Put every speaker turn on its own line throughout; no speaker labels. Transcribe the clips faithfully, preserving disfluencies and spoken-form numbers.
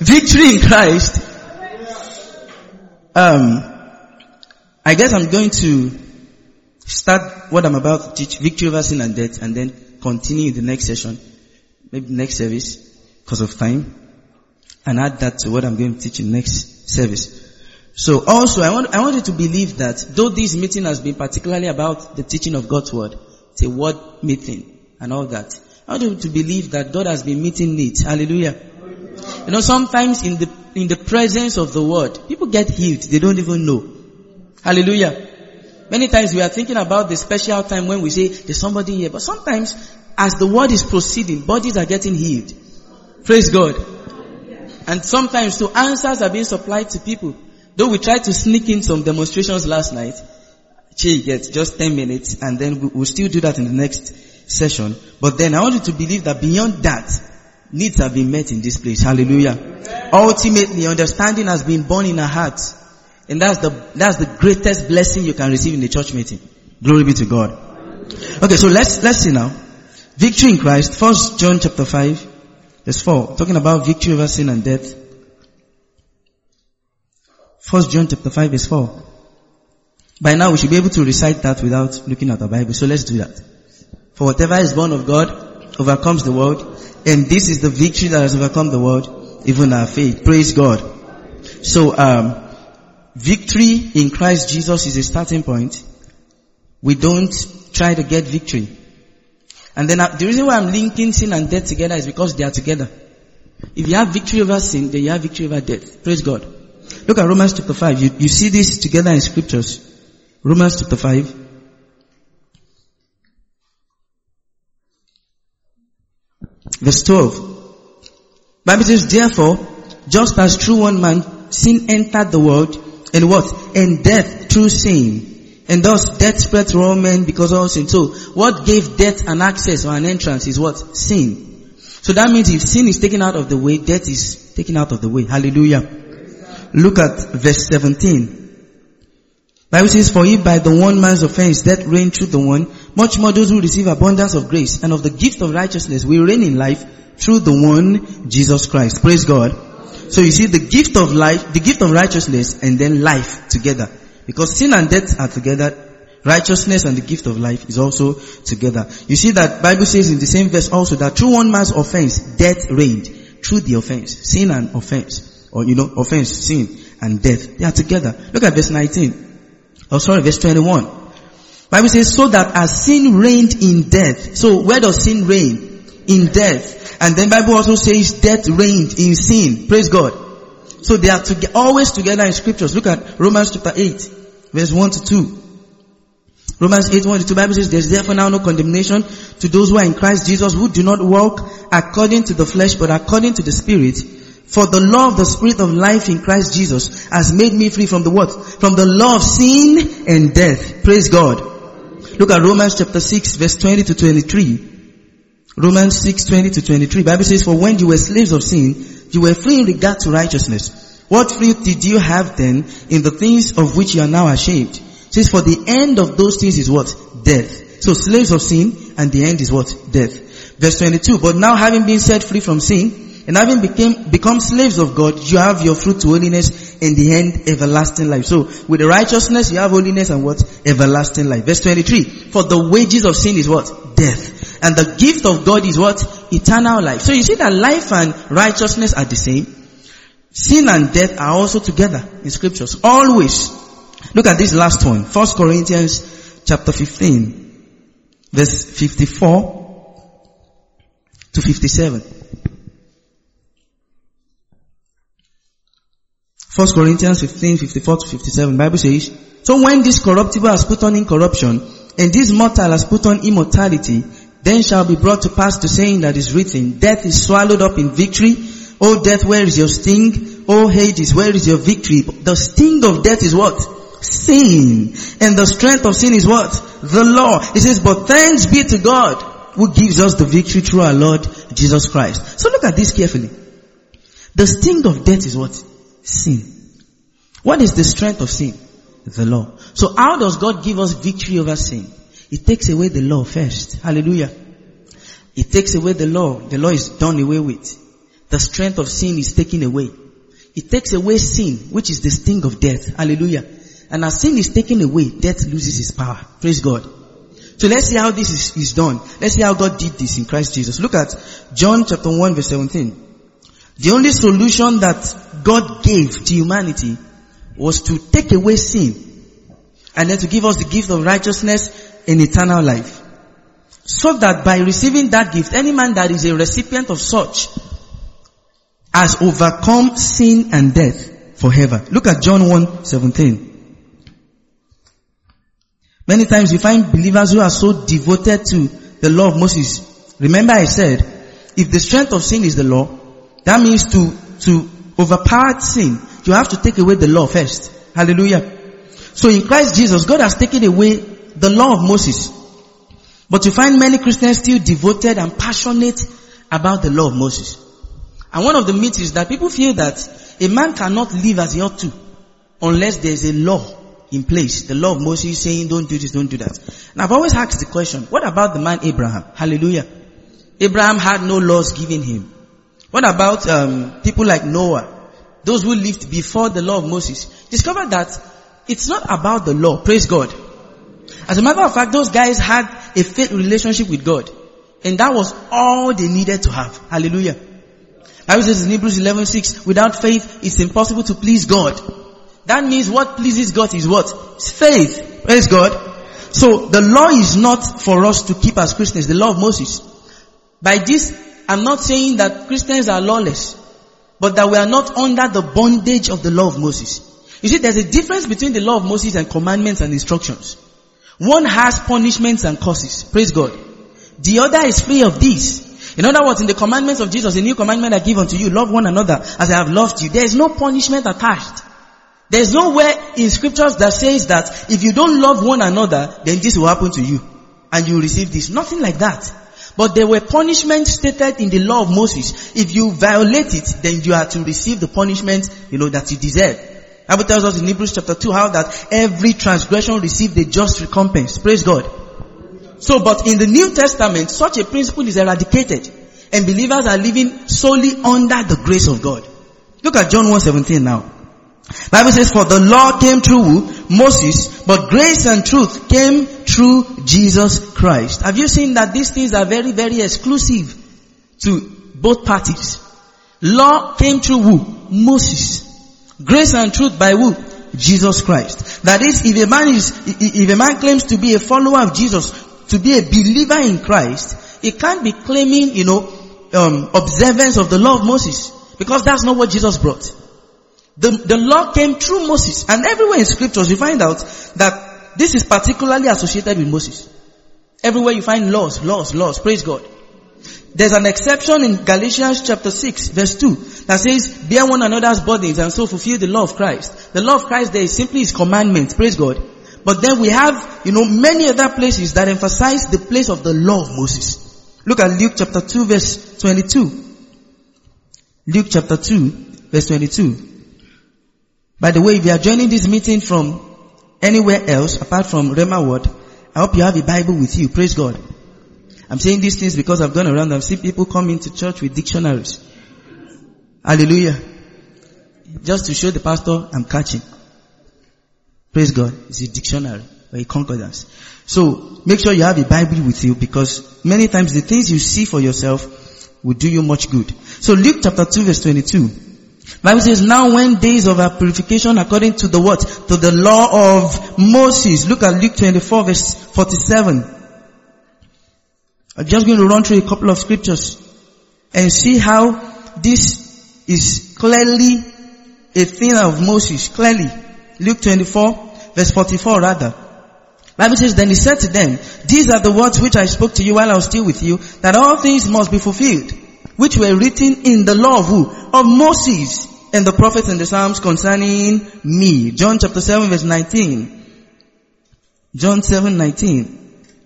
Victory in Christ. Um, I guess I'm going to start what I'm about to teach, victory over sin and death, and then continue in the next session, maybe next service, because of time, and add that to what I'm going to teach in next service. So also, I want, I want you to believe that though this meeting has been particularly about the teaching of God's word, it's a word meeting and all that, I want you to believe that God has been meeting needs. Hallelujah. You know, sometimes in the, in the presence of the word, people get healed. They don't even know. Hallelujah. Many times we are thinking about the special time when we say, there's somebody here. But sometimes, as the word is proceeding, bodies are getting healed. Praise God. And sometimes, so answers are being supplied to people. Though we tried to sneak in some demonstrations last night, get just ten minutes, and then we'll still do that in the next session. But then I want you to believe that beyond that, needs have been met in this place. Hallelujah. Ultimately, understanding has been born in our hearts. And that's the, that's the greatest blessing you can receive in the church meeting. Glory be to God. Okay, so let's, let's see now. Victory in Christ. First John chapter five, verse four. Talking about victory over sin and death. First John chapter five, verse four. By now we should be able to recite that without looking at the Bible. So let's do that. For whatever is born of God overcomes the world. And this is the victory that has overcome the world, even our faith. Praise God. So, um, victory in Christ Jesus is a starting point. We don't try to get victory. And then uh, the reason why I'm linking sin and death together is because they are together. If you have victory over sin, then you have victory over death. Praise God. Look at Romans chapter five. You, you see this together in scriptures. Romans chapter five. Verse twelve. Bible says, therefore, just as through one man sin entered the world, and what? And death through sin. And thus death spread to all men because of all sin. So what gave death an access or an entrance is what? Sin. So that means if sin is taken out of the way, death is taken out of the way. Hallelujah. Look at verse seventeen. Bible says, for if by the one man's offense death reigned through the one, much more those who receive abundance of grace and of the gift of righteousness will reign in life through the one, Jesus Christ. Praise God. So you see the gift of life, the gift of righteousness, and then life together. Because sin and death are together, righteousness and the gift of life is also together. You see that Bible says in the same verse also that through one man's offense, death reigned. Through the offense. Sin and offense. Or you know, offense, sin, and death. They are together. Look at verse nineteen. Oh sorry, verse twenty-one. Bible says, so that as sin reigned in death. So where does sin reign? In death. And then Bible also says death reigned in sin. Praise God. So they are to, always together in scriptures. Look at Romans chapter eight, verse one to two. Romans eight, one to two. Bible says, there's therefore now no condemnation to those who are in Christ Jesus, who do not walk according to the flesh, but according to the Spirit. For the law of the Spirit of life in Christ Jesus has made me free from the what? From the law of sin and death. Praise God. Look at Romans chapter six, verse twenty to twenty-three. Romans six, twenty to twenty-three. Bible says, for when you were slaves of sin, you were free in regard to righteousness. What fruit did you have then in the things of which you are now ashamed? It says, for the end of those things is what? Death. So slaves of sin, and the end is what? Death. Verse twenty-two. But now having been set free from sin, and having became, become slaves of God, you have your fruit to holiness, and the end everlasting life. So, with the righteousness, you have holiness and what? Everlasting life. Verse twenty-three. For the wages of sin is what? Death. And the gift of God is what? Eternal life. So you see that life and righteousness are the same. Sin and death are also together in scriptures. Always. Look at this last one. First Corinthians chapter fifteen. Verse fifty-four to fifty-seven. First Corinthians fifteen, fifty-four to fifty-seven. Bible says, so when this corruptible has put on incorruption, and this mortal has put on immortality, then shall be brought to pass the saying that is written, death is swallowed up in victory. O death, where is your sting? O Hades, where is your victory? The sting of death is what? Sin. And the strength of sin is what? The law. It says, but thanks be to God who gives us the victory through our Lord Jesus Christ. So look at this carefully. The sting of death is what? Sin. What is the strength of sin? The law. So how does God give us victory over sin? It takes away the law first. Hallelujah. It takes away the law. The law is done away with. the strength of sin is taken away. It takes away sin, which is the sting of death. Hallelujah. And as sin is taken away, death loses its power. Praise God. So let's see how this is, is done. Let's see how God did this in Christ Jesus. Look at John chapter one verse seventeen. The only solution that God gave to humanity was to take away sin and then to give us the gift of righteousness and eternal life. So that by receiving that gift, any man that is a recipient of such has overcome sin and death forever. Look at John one seventeen. Many times you find believers who are so devoted to the law of Moses. Remember I said, if the strength of sin is the law, that means to, to overpower sin, you have to take away the law first. Hallelujah. So in Christ Jesus, God has taken away the law of Moses. But you find many Christians still devoted and passionate about the law of Moses. And one of the myths is that people feel that a man cannot live as he ought to unless there is a law in place. The law of Moses saying don't do this, don't do that. And I've always asked the question, what about the man Abraham? Hallelujah. Abraham had no laws given him. What about um, people like Noah? Those who lived before the law of Moses. Discovered that it's not about the law. Praise God. As a matter of fact, those guys had a faith relationship with God. And that was all they needed to have. Hallelujah. Bible says in Hebrews eleven six, without faith, it's impossible to please God. That means what pleases God is what? It's faith. Praise God. So the law is not for us to keep as Christians, the law of Moses. By this, I'm not saying that Christians are lawless, but that we are not under the bondage of the law of Moses. You see, there's a difference between the law of Moses and commandments and instructions. One has punishments and curses. Praise God. The other is free of these. In other words, in the commandments of Jesus, a new commandment I give unto you, love one another as I have loved you. There is no punishment attached. There is nowhere in scriptures that says that if you don't love one another, then this will happen to you. And you will receive this. Nothing like that. But there were punishments stated in the law of Moses. If you violate it, then you are to receive the punishment, you know, that you deserve. The Bible tells us in Hebrews chapter two how that every transgression received a just recompense. Praise God. So, but in the New Testament, such a principle is eradicated. And believers are living solely under the grace of God. Look at John one seventeen now. Bible says, for the law came through Moses, but grace and truth came through Jesus Christ. Have you seen that these things are very, very exclusive to both parties? Law came through who? Moses. Grace and truth by who? Jesus Christ. That is, if a man is, if a man claims to be a follower of Jesus, to be a believer in Christ, he can't be claiming, you know, um, observance of the law of Moses, because that's not what Jesus brought. The, the law came through Moses. And everywhere in scriptures you find out that this is particularly associated with Moses. Everywhere you find laws, laws, laws. Praise God. There's an exception in Galatians chapter six verse two that says, bear one another's burdens and so fulfill the law of Christ. The law of Christ there is simply his commandments. Praise God. But then we have, you know, many other places that emphasize the place of the law of Moses. Look at Luke chapter two verse twenty-two. Luke chapter two verse twenty-two. By the way, if you are joining this meeting from anywhere else apart from Rhema Word, I hope you have a Bible with you. Praise God. I'm saying these things because I've gone around and seen people come into church with dictionaries. Hallelujah. Just to show the pastor I'm catching. Praise God. It's a dictionary or a concordance. So make sure you have a Bible with you, because many times the things you see for yourself will do you much good. So Luke chapter two verse twenty-two. Bible says, now when days of our purification according to the what? To the law of Moses. Look at Luke twenty-four verse forty-seven. I'm just going to run through a couple of scriptures and see how this is clearly a thing of Moses. Clearly. Luke twenty-four verse forty-four rather. Bible says, then he said to them, these are the words which I spoke to you while I was still with you, that all things must be fulfilled, which were written in the law of who? Of Moses and the prophets and the Psalms concerning me. John chapter seven verse nineteen. John seven nineteen.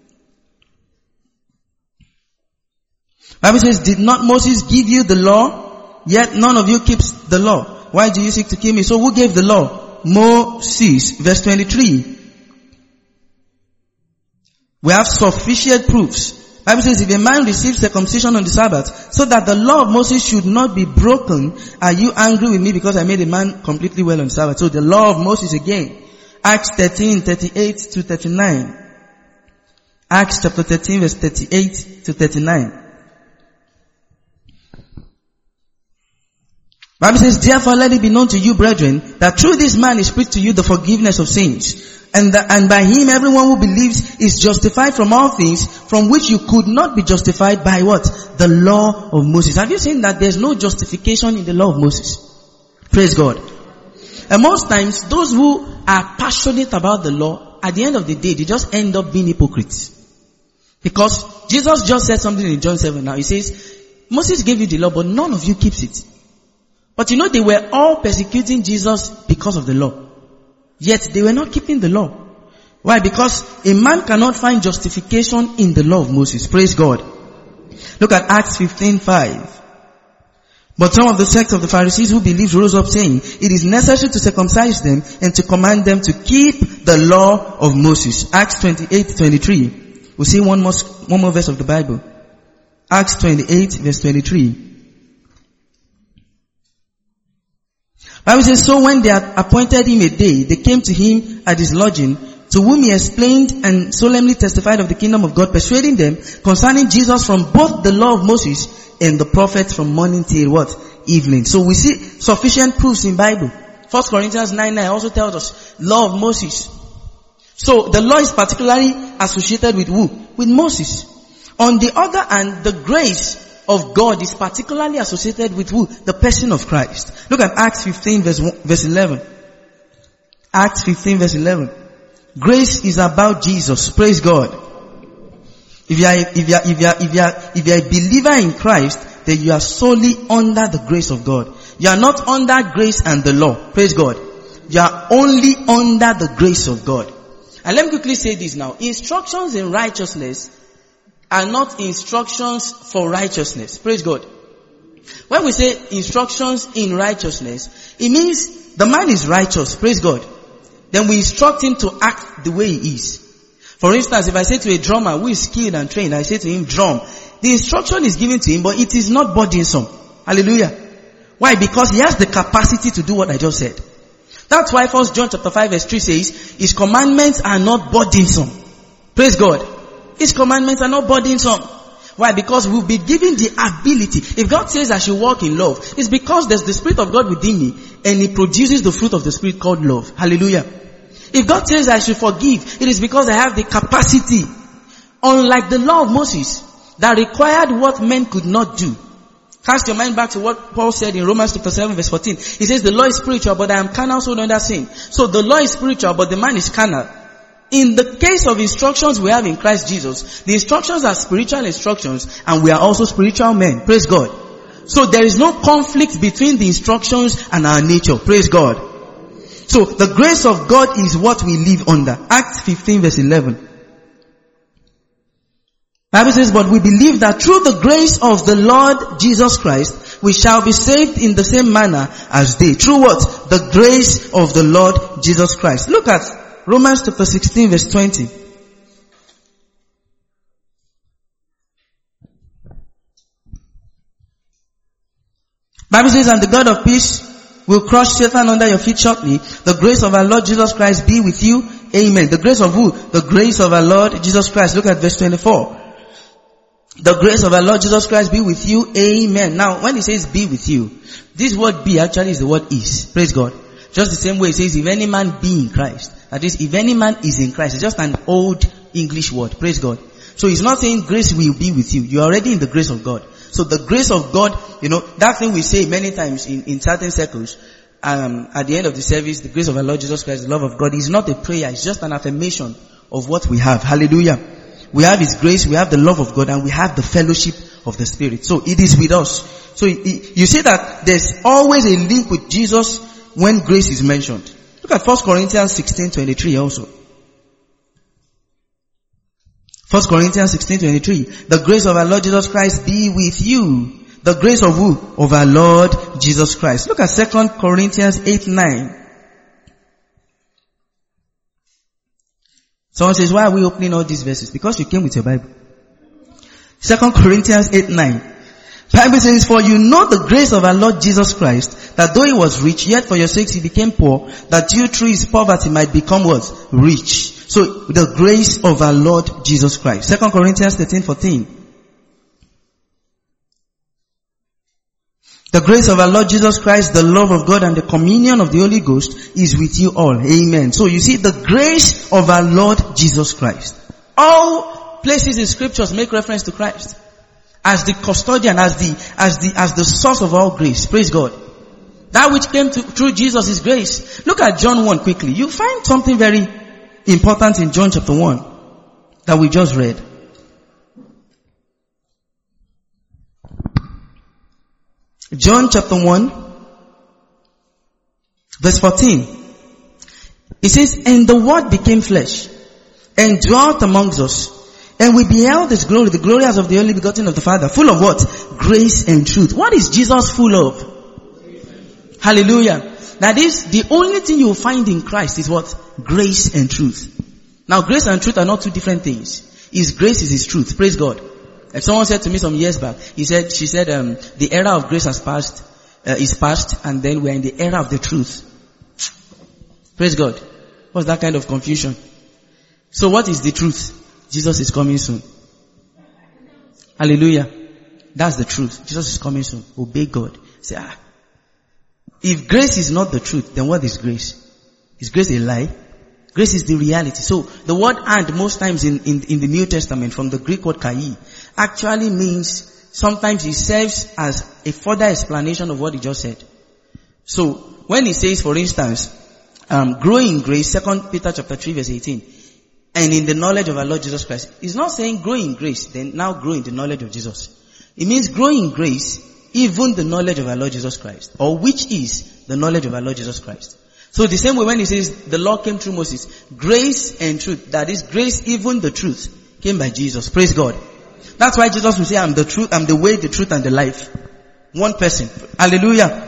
Bible says, did not Moses give you the law? Yet none of you keeps the law. Why do you seek to kill me? So who gave the law? Moses. Verse twenty-three. We have sufficient proofs Bible says, if a man receives circumcision on the Sabbath, so that the law of Moses should not be broken, are you angry with me because I made a man completely well on the Sabbath? So the law of Moses again. Acts thirteen, thirty-eight to thirty-nine. Acts chapter thirteen, verse thirty-eight to thirty-nine. Bible says, therefore let it be known to you, brethren, that through this man is preached to you the forgiveness of sins. And, the, and by him everyone who believes is justified from all things from which you could not be justified by what? The law of Moses. Have you seen that there's no justification in the law of Moses? Praise God. And most times, those who are passionate about the law, at the end of the day, they just end up being hypocrites. Because Jesus just said something in John seven now. He says, Moses gave you the law, but none of you keeps it. But you know, they were all persecuting Jesus because of the law. Yet they were not keeping the law. Why? Because a man cannot find justification in the law of Moses. Praise God. Look at Acts fifteen five. But some of the sect of the Pharisees who believed rose up saying, it is necessary to circumcise them and to command them to keep the law of Moses. Acts twenty-eight twenty-three. We'll see one more, one more verse of the Bible. Acts twenty-eight verse twenty-three. Bible says, so when they had appointed him a day, they came to him at his lodging, to whom he explained and solemnly testified of the kingdom of God, persuading them concerning Jesus from both the law of Moses and the prophets from morning till what? Evening. So we see sufficient proofs in Bible. First Corinthians nine nine also tells us, law of Moses. So the law is particularly associated with who? With Moses. On the other hand, the grace of God is particularly associated with who? The person of Christ. Look at Acts fifteen verse, verse eleven. Acts fifteen verse eleven. Grace is about Jesus. Praise God. If you are, if you are, if you are, if you are, if you are a believer in Christ, then you are solely under the grace of God. You are not under grace and the law. Praise God. You are only under the grace of God. And let me quickly say this now. Instructions in righteousness are not instructions for righteousness. Praise God. When we say instructions in righteousness, it means the man is righteous. Praise God. Then we instruct him to act the way he is. For instance, if I say to a drummer who is skilled and trained, I say to him, drum. The instruction is given to him, but it is not burdensome. Hallelujah. Why? Because he has the capacity to do what I just said. That's why First John chapter five verse three says, his commandments are not burdensome. Praise God. His commandments are not burdensome. Why? Because we'll be given the ability. If God says I should walk in love, it's because there's the Spirit of God within me and He produces the fruit of the Spirit called love. Hallelujah. If God says I should forgive, it is because I have the capacity. Unlike the law of Moses that required what men could not do. Cast your mind back to what Paul said in Romans chapter seven verse fourteen. He says the law is spiritual, but I am carnal, so under sin. So the law is spiritual, but the man is carnal. In the case of instructions we have in Christ Jesus, the instructions are spiritual instructions and we are also spiritual men. Praise God. So there is no conflict between the instructions and our nature. Praise God. So the grace of God is what we live under. Acts fifteen verse eleven. Bible says, but we believe that through the grace of the Lord Jesus Christ, we shall be saved in the same manner as they. Through what? The grace of the Lord Jesus Christ. Look at Romans chapter sixteen verse twenty. Bible says, and the God of peace will crush Satan under your feet shortly. The grace of our Lord Jesus Christ be with you. Amen. The grace of who? The grace of our Lord Jesus Christ. Look at verse twenty-four. The grace of our Lord Jesus Christ be with you. Amen. Now, when he says be with you, this word be actually is the word is. Praise God. Just the same way it says, if any man be in Christ. That is, if any man is in Christ. It's just an old English word. Praise God. So he's not saying grace will be with you. You're already in the grace of God. So the grace of God, you know, that thing we say many times in, in certain circles, um, at the end of the service, the grace of our Lord Jesus Christ, the love of God, is not a prayer. It's just an affirmation of what we have. Hallelujah. We have His grace, we have the love of God, and we have the fellowship of the Spirit. So it is with us. So you see that there's always a link with Jesus when grace is mentioned. Look at First Corinthians sixteen twenty-three also. First Corinthians sixteen twenty-three. The grace of our Lord Jesus Christ be with you. The grace of who? Of our Lord Jesus Christ. Look at Second Corinthians eight nine. Someone says, why are we opening all these verses? Because you came with your Bible. Second Corinthians eight nine. Bible says, for you know the grace of our Lord Jesus Christ, that though he was rich, yet for your sakes he became poor, that you through his poverty might become what? Rich. So, the grace of our Lord Jesus Christ. Second Corinthians thirteen fourteen. The grace of our Lord Jesus Christ, the love of God, and the communion of the Holy Ghost is with you all. Amen. So you see, the grace of our Lord Jesus Christ. All places in scriptures make reference to Christ as the custodian, as the, as the, as the source of all grace. Praise God. That which came to, through Jesus is grace. Look at John one quickly. You find something very important in John chapter one that we just read. John chapter one, verse fourteen. It says, and the Word became flesh, and dwelt amongst us, and we beheld his glory, the glory as of the only begotten of the Father, full of what? Grace and truth. What is Jesus full of? Hallelujah. That is, the only thing you will find in Christ is what? Grace and truth. Now, grace and truth are not two different things. His grace is his truth. Praise God. Like someone said to me some years back, he said, she said, um, the era of grace has passed, uh, is past, and then we're in the era of the truth. Praise God. What's that kind of confusion? So what is the truth? Jesus is coming soon. Hallelujah. That's the truth. Jesus is coming soon. Obey God. Say, ah. If grace is not the truth, then what is grace? Is grace a lie? Grace is the reality. So the word and most times in, in, in the New Testament from the Greek word kai actually means sometimes it serves as a further explanation of what he just said. So when he says, for instance, um, grow in grace, Second Peter chapter three verse eighteen, and in the knowledge of our Lord Jesus Christ, he's not saying grow in grace, then now grow in the knowledge of Jesus. It means grow in grace, even the knowledge of our Lord Jesus Christ, or which is the knowledge of our Lord Jesus Christ. So the same way when he says the law came through Moses, grace and truth, that is grace, even the truth, came by Jesus. Praise God. That's why Jesus will say, I'm the truth, I'm the way, the truth, and the life. One person. Hallelujah.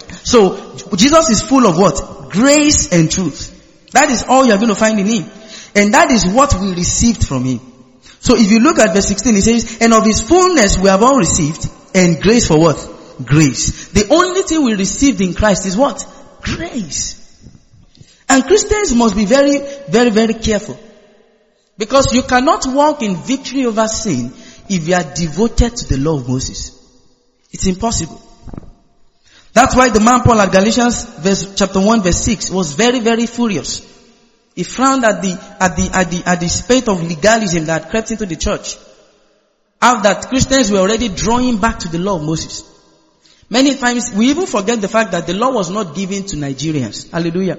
So Jesus is full of what? Grace and truth. That is all you're going to find in him. And that is what we received from him. So if you look at verse sixteen, it says, and of his fullness we have all received, and grace for what? Grace. The only thing we received in Christ is what? Grace. And Christians must be very, very, very careful. Because you cannot walk in victory over sin if you are devoted to the law of Moses. It's impossible. That's why the man Paul at Galatians verse, chapter one verse six was very, very furious. He frowned at the, at the, at the, at the spate of legalism that had crept into the church. How that Christians were already drawing back to the law of Moses. Many times we even forget the fact that the law was not given to Nigerians. Hallelujah.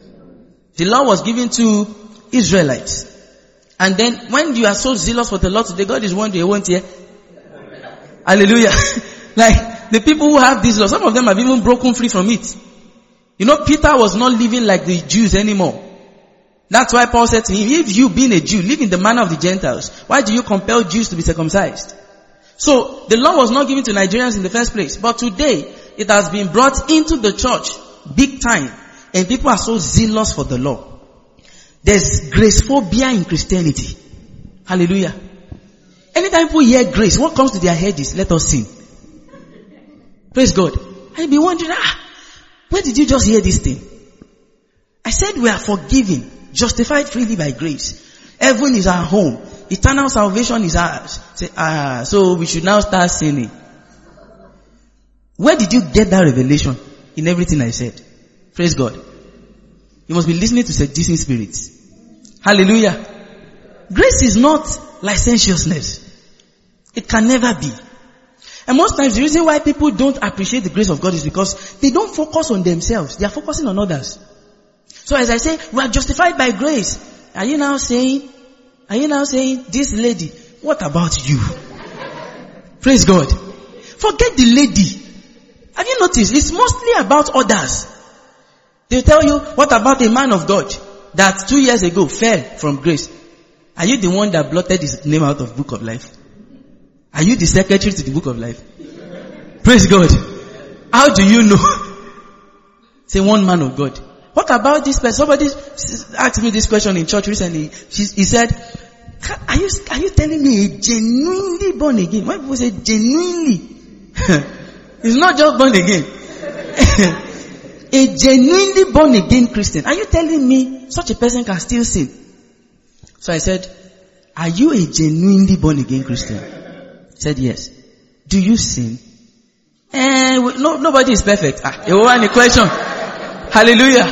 The law was given to Israelites. And then when you are so zealous for the law today, God is one day, won't hear. Hallelujah. Like the people who have this law, some of them have even broken free from it. You know, Peter was not living like the Jews anymore. That's why Paul said to him, if you being a Jew, live in the manner of the Gentiles, why do you compel Jews to be circumcised? So the law was not given to Nigerians in the first place. But today, it has been brought into the church big time. And people are so zealous for the law. There's grace phobia in Christianity. Hallelujah. Anytime people hear grace, what comes to their head is, let us sing. Praise God. I'll be wondering, ah, where did you just hear this thing? I said we are forgiven, justified freely by grace. Heaven is our home. Eternal salvation is ours. Say, ah, so we should now start sinning. Where did you get that revelation in everything I said? Praise God. You must be listening to seducing spirits. Hallelujah. Grace is not licentiousness. It can never be. And most times the reason why people don't appreciate the grace of God is because they don't focus on themselves. They are focusing on others. So as I say, we are justified by grace. Are you now saying, are you now saying, this lady, what about you? Praise God. Forget the lady. Have you noticed? It's mostly about others. They tell you, what about a man of God that two years ago fell from grace? Are you the one that blotted his name out of the book of life? Are you the secretary to the book of life? Praise God. How do you know? Say one man of God. What about this person? Somebody asked me this question in church recently. She, he said, Are you, are you telling me a genuinely born again? When people say genuinely, it's not just born again. A genuinely born again Christian. Are you telling me such a person can still sin? So I said, are you a genuinely born again Christian? He said, yes. Do you sin? Eh, no, nobody is perfect. Ah, you want a question? Hallelujah.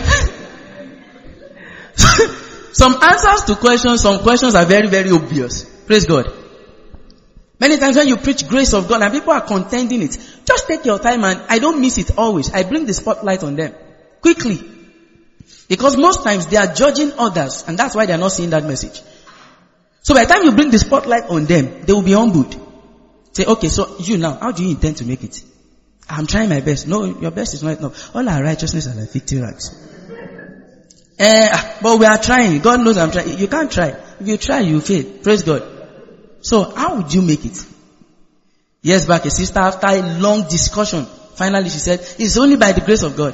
Some answers to questions, some questions are very, very obvious. Praise God. Many times when you preach grace of God and people are contending it, just take your time, and I don't miss it always. I bring the spotlight on them quickly. Because most times they are judging others, and that's why they are not seeing that message. So by the time you bring the spotlight on them, they will be humbled. Say, okay, so you now, how do you intend to make it? I'm trying my best. No, your best is not enough. All our righteousness are like filthy rags. Eh, but we are trying. God knows I'm trying. You can't try. If you try, you fail. Praise God. So how would you make it? Years back, a sister, after a long discussion, finally she said, it's only by the grace of God.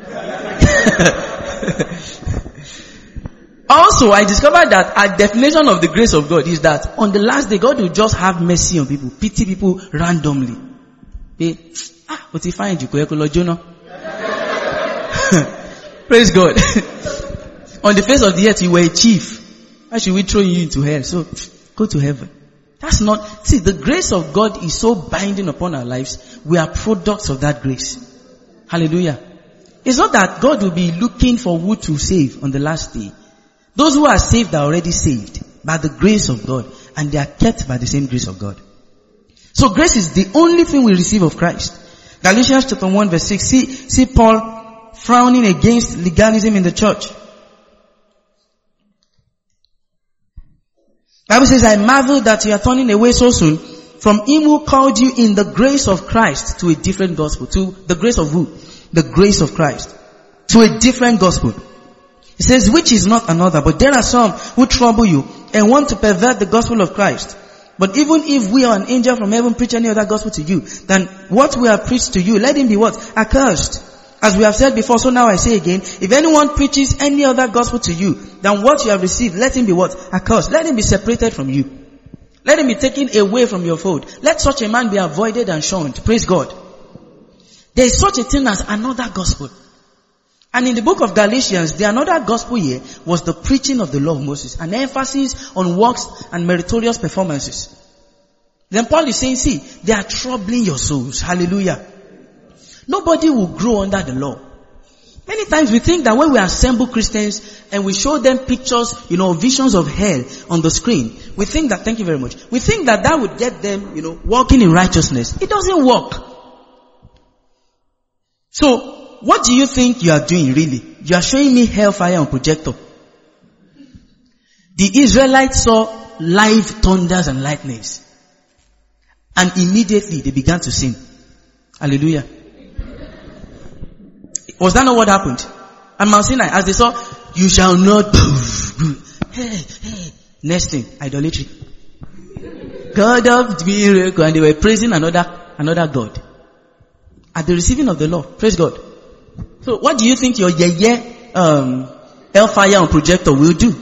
Also, I discovered that our definition of the grace of God is that on the last day, God will just have mercy on people, pity people randomly. Hey, ah, what if I find you? Praise God. On the face of the earth, you were a chief. Why should we throw you into hell? So, go to heaven. That's not, see, the grace of God is so binding upon our lives. We are products of that grace. Hallelujah. It's not that God will be looking for who to save on the last day. Those who are saved are already saved by the grace of God, and they are kept by the same grace of God. So grace is the only thing we receive of Christ. Galatians chapter one verse six. See, see Paul frowning against legalism in the church. Bible says, I marvel that you are turning away so soon from him who called you in the grace of Christ to a different gospel. To the grace of who? The grace of Christ. To a different gospel. It says, which is not another, but there are some who trouble you and want to pervert the gospel of Christ. But even if we are an angel from heaven preach any other gospel to you, then what we have preached to you, let him be what? Accursed. As we have said before, so now I say again, if anyone preaches any other gospel to you than what you have received, let him be what? Accursed. Let him be separated from you. Let him be taken away from your fold. Let such a man be avoided and shunned. Praise God. There is such a thing as another gospel. And in the book of Galatians, the another gospel here was the preaching of the law of Moses. An emphasis on works and meritorious performances. Then Paul is saying, see, they are troubling your souls. Hallelujah. Nobody will grow under the law. Many times we think that when we assemble Christians and we show them pictures, you know, visions of hell on the screen, we think that, thank you very much, we think that that would get them, you know, walking in righteousness. It doesn't work. So, what do you think you are doing really? You are showing me hellfire on projector. The Israelites saw live thunders and lightnings. And immediately they began to sin. Hallelujah. Was that not what happened? And Mount Sinai, as they saw, you shall not. Hey, hey. Next thing, idolatry. God of miracle, and they were praising another another God at the receiving of the law. Praise God. So, what do you think your yeah yeah um, hellfire on projector will do?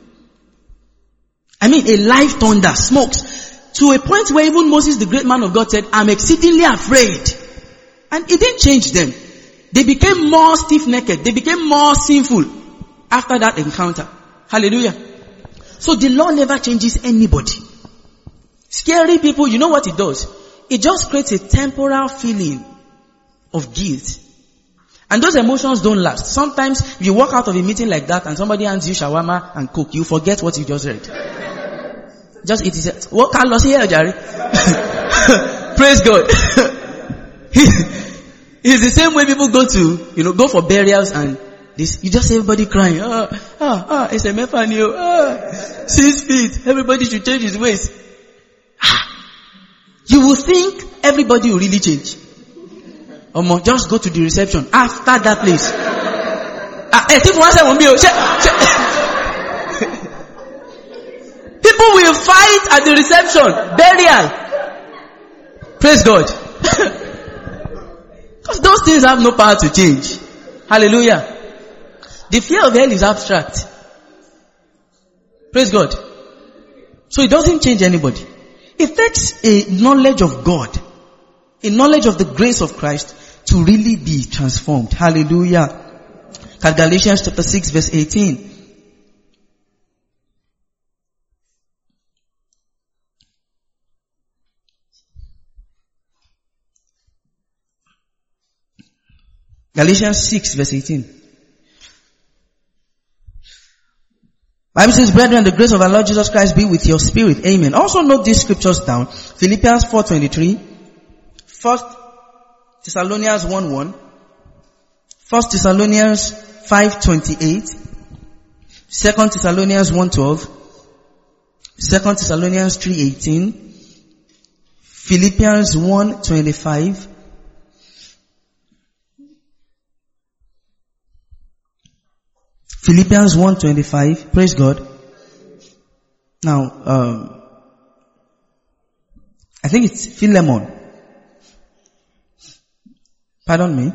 I mean, a live thunder, smokes, to a point where even Moses, the great man of God, said, "I'm exceedingly afraid," and it didn't change them. They became more stiff-necked. They became more sinful after that encounter. Hallelujah. So the law never changes anybody. Scary people, you know what it does? It just creates a temporal feeling of guilt. And those emotions don't last. Sometimes if you walk out of a meeting like that and somebody hands you shawarma and coke, you forget what you just read. Just eat it. What can I say, Jerry? Praise God. It's the same way people go to, you know, go for burials and this, you just see everybody crying. Ah, ah, ah, it's a mefanio. Ah, six feet. Everybody should change his ways. Ah, you will think everybody will really change. Or just go to the reception after that place. Ah, eh, people people will fight at the reception, burial. Praise God. Because those things have no power to change. Hallelujah. The fear of hell is abstract. Praise God. So it doesn't change anybody. It takes a knowledge of God, a knowledge of the grace of Christ to really be transformed. Hallelujah. Galatians chapter six verse eighteen. Galatians six verse eighteen. Bible says, brethren, the grace of our Lord Jesus Christ be with your spirit. Amen. Also note these scriptures down. Philippians four twenty-three. First Thessalonians one one. First Thessalonians five twenty-eight. Second Thessalonians one twelve. Second Thessalonians three eighteen. Philippians one twenty-five. Philippians one twenty-five. Praise God. Now, um, I think it's Philemon. Pardon me.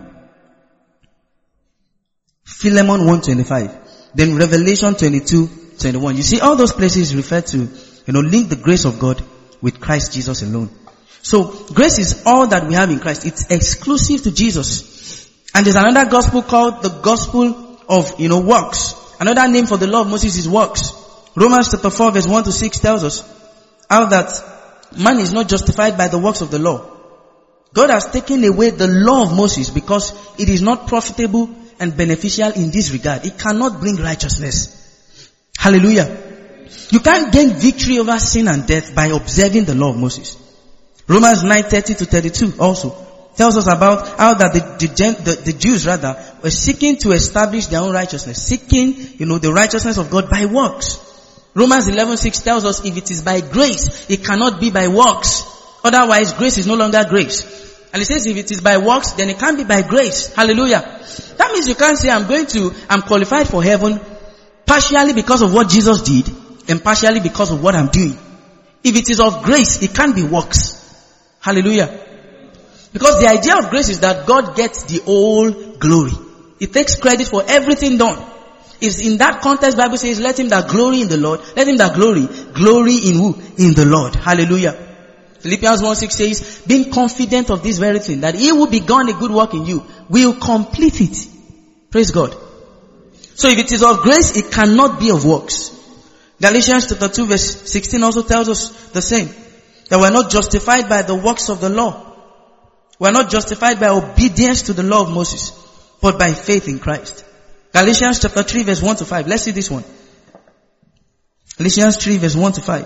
Philemon one twenty-five. Then Revelation twenty-two twenty-one. You see, all those places refer to, you know, link the grace of God with Christ Jesus alone. So, grace is all that we have in Christ. It's exclusive to Jesus. And there's another gospel called the gospel of, you know, works. Another name for the law of Moses is works. Romans chapter four verse one to six tells us how that man is not justified by the works of the law. God has taken away the law of Moses because it is not profitable and beneficial in this regard. It cannot bring righteousness. Hallelujah. You can't gain victory over sin and death by observing the law of Moses. Romans nine thirty to thirty-two also tells us about how that the, the, the, the Jews rather were seeking to establish their own righteousness, seeking, you know, the righteousness of God by works. Romans eleven six tells us if it is by grace, it cannot be by works. Otherwise, grace is no longer grace. And it says if it is by works, then it can't be by grace. Hallelujah. That means you can't say I'm going to, I'm qualified for heaven partially because of what Jesus did and partially because of what I'm doing. If it is of grace, it can't be works. Hallelujah. Because the idea of grace is that God gets the whole glory. He takes credit for everything done. It's in that context Bible says, let him that glory in the Lord, let him that glory, glory in who? In the Lord. Hallelujah. Philippians one six says, being confident of this very thing, that he who begun a good work in you will complete it. Praise God. So if it is of grace, it cannot be of works. Galatians chapter two verse sixteen also tells us the same. That we are not justified by the works of the law. We are not justified by obedience to the law of Moses, but by faith in Christ. Galatians chapter three verse one to five. Let's see this one. Galatians three verse one to five.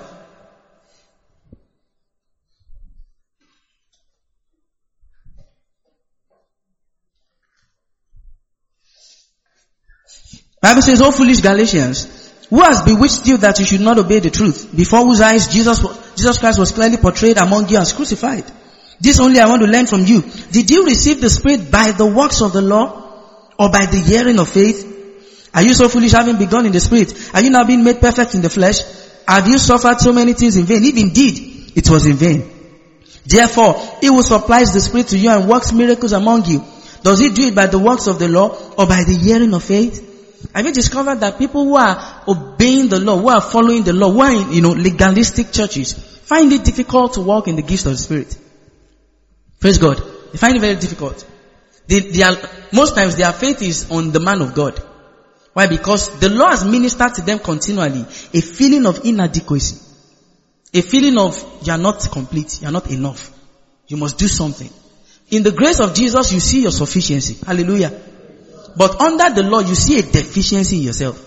Bible says, O foolish Galatians, who has bewitched you that you should not obey the truth, before whose eyes Jesus, Jesus Christ was clearly portrayed among you as crucified? This only I want to learn from you. Did you receive the Spirit by the works of the law, or by the hearing of faith? Are you so foolish, having begun in the Spirit? Are you now being made perfect in the flesh? Have you suffered so many things in vain? If indeed it was in vain. Therefore, he who supplies the Spirit to you and works miracles among you, does he do it by the works of the law, or by the hearing of faith? Have you discovered that people who are obeying the law, who are following the law, who are in, you know, legalistic churches, find it difficult to walk in the gifts of the Spirit? Praise God. They find it very difficult. They, they are, most times their faith is on the man of God. Why? Because the law has ministered to them continually a feeling of inadequacy. A feeling of you are not complete, you are not enough. You must do something. In the grace of Jesus, you see your sufficiency. Hallelujah. But under the law, you see a deficiency in yourself.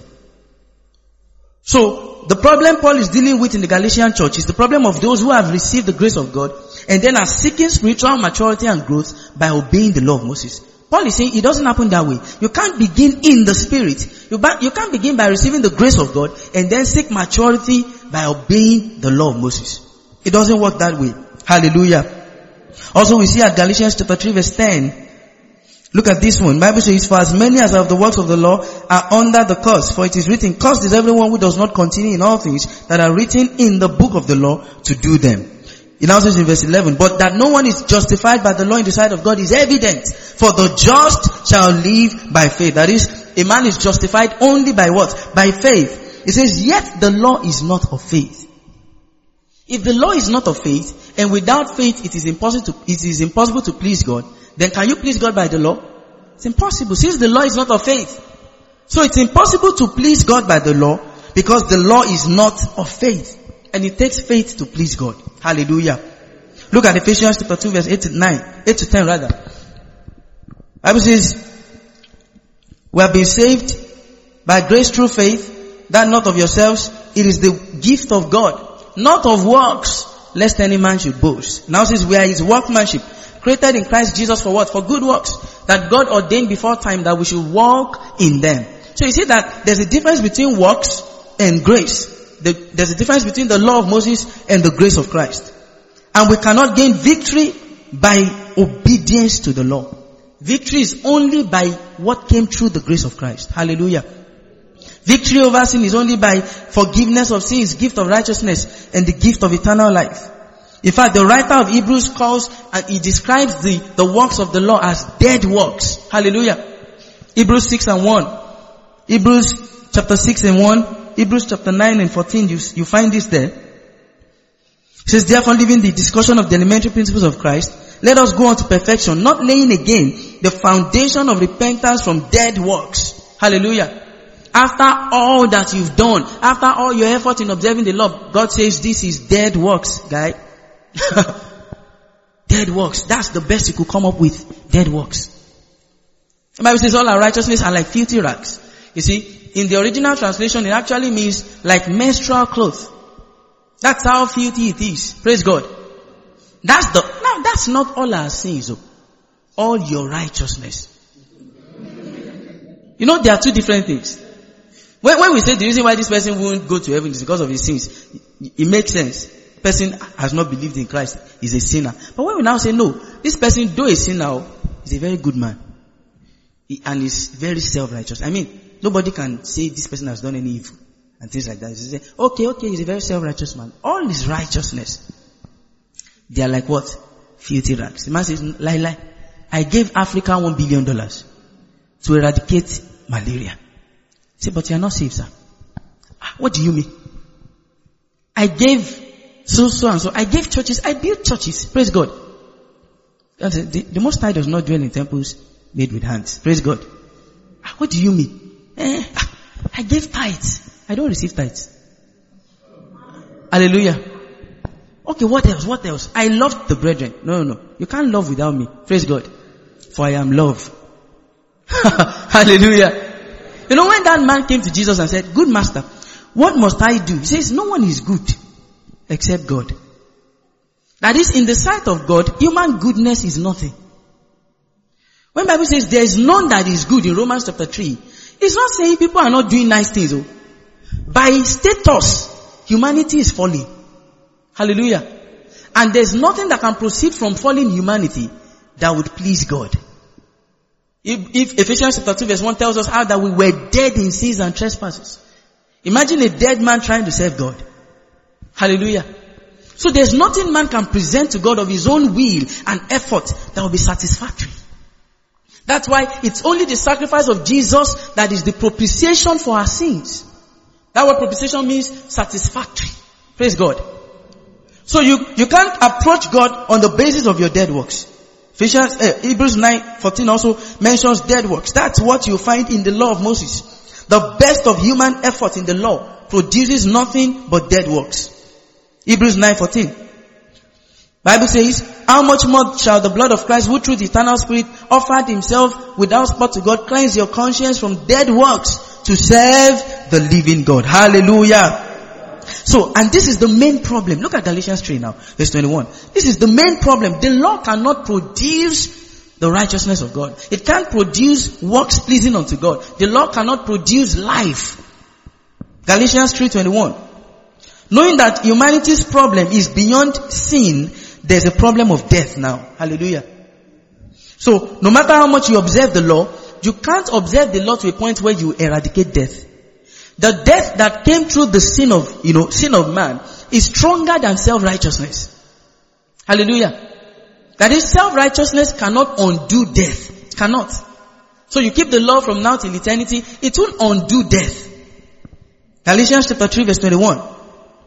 So, the problem Paul is dealing with in the Galatian church is the problem of those who have received the grace of God and then are seeking spiritual maturity and growth by obeying the law of Moses. Paul is saying it doesn't happen that way. You can't begin in the Spirit. You, ba- you can't begin by receiving the grace of God and then seek maturity by obeying the law of Moses. It doesn't work that way. Hallelujah. Also, we see at Galatians chapter three verse ten. Look at this one. The Bible says, for as many as have the works of the law are under the curse. For it is written, cursed is everyone who does not continue in all things that are written in the book of the law to do them. It now says in verse eleven, but that no one is justified by the law in the sight of God is evident. For the just shall live by faith. That is, a man is justified only by what? By faith. It says, yet the law is not of faith. If the law is not of faith, and without faith it is impossible to, it is impossible to please God, then can you please God by the law? It's impossible, since the law is not of faith. So it's impossible to please God by the law, because the law is not of faith. And it takes faith to please God. Hallelujah. Look at Ephesians chapter two verse eight to nine, eight to ten rather. Bible says, we have been saved by grace through faith, that not of yourselves, it is the gift of God, not of works, lest any man should boast. Now it says, we are his workmanship, created in Christ Jesus for what? For good works, that God ordained before time that we should walk in them. So you see that there's a difference between works and grace. The, there's a difference between the law of Moses and the grace of Christ. And we cannot gain victory by obedience to the law. Victory is only by what came through the grace of Christ. Hallelujah. Victory over sin is only by forgiveness of sins, gift of righteousness, and the gift of eternal life. In fact, the writer of Hebrews calls and he describes the, the works of the law as dead works. Hallelujah. Hebrews six and one. Hebrews chapter six and one. Hebrews chapter nine and fourteen. You, you find this there. It says, therefore, leaving the discussion of the elementary principles of Christ, let us go on to perfection, not laying again the foundation of repentance from dead works. Hallelujah. After all that you've done, after all your effort in observing the law, God says this is dead works, guy. Dead works. That's the best you could come up with. Dead works. The Bible says all our righteousness are like filthy rags. You see, in the original translation, it actually means like menstrual cloth. That's how filthy it is. Praise God. That's the, now that's not all our sins, though. All your righteousness. You know, there are two different things. When, when we say the reason why this person won't go to heaven is because of his sins, it makes sense. Person has not believed in Christ, is a sinner. But when we now say no, this person, though a sinner, is a very good man. He, and is very self-righteous. I mean, nobody can say this person has done any evil and things like that. You say, okay, okay, he's a very self-righteous man. All his righteousness, they are like what? Filthy rags. The man says, lie, lie. I gave Africa one billion dollars to eradicate malaria. Say, but you are not saved, sir. What do you mean? I gave so, so and so. I gave churches. I built churches. Praise God. The, the, the Most High does not dwell in temples made with hands. Praise God. What do you mean? Eh, I gave tithes. I don't receive tithes. Hallelujah. Okay, what else? What else? I loved the brethren. No, no, no. You can't love without me. Praise God. For I am love. Hallelujah. You know, when that man came to Jesus and said, good master, what must I do? He says, no one is good except God. That is, in the sight of God, human goodness is nothing. When the Bible says there is none that is good in Romans chapter three, it's not saying people are not doing nice things. Oh. By status, humanity is falling. Hallelujah. And there's nothing that can proceed from fallen humanity that would please God. If, if Ephesians chapter two verse one tells us how that we were dead in sins and trespasses. Imagine a dead man trying to serve God. Hallelujah. So there's nothing man can present to God of his own will and effort that will be satisfactory. That's why it's only the sacrifice of Jesus that is the propitiation for our sins. That word propitiation means satisfactory. Praise God. So you, you can't approach God on the basis of your dead works. Ephesians, uh, Hebrews nine fourteen also mentions dead works. That's what you find in the law of Moses. The best of human effort in the law produces nothing but dead works. Hebrews nine fourteen. Bible says, how much more shall the blood of Christ, who through the eternal Spirit offered himself without spot to God, cleanse your conscience from dead works to serve the living God. Hallelujah. So, and this is the main problem. Look at Galatians three now, verse twenty-one. This is the main problem. The law cannot produce the righteousness of God. It can't produce works pleasing unto God. The law cannot produce life. Galatians three twenty-one. Knowing that humanity's problem is beyond sin, there's a problem of death now. Hallelujah. So, no matter how much you observe the law, you can't observe the law to a point where you eradicate death. The death that came through the sin of, you know, sin of man is stronger than self-righteousness. Hallelujah. That is, self-righteousness cannot undo death. It cannot. So you keep the law from now till eternity, it will undo death. Galatians chapter three verse twenty-one.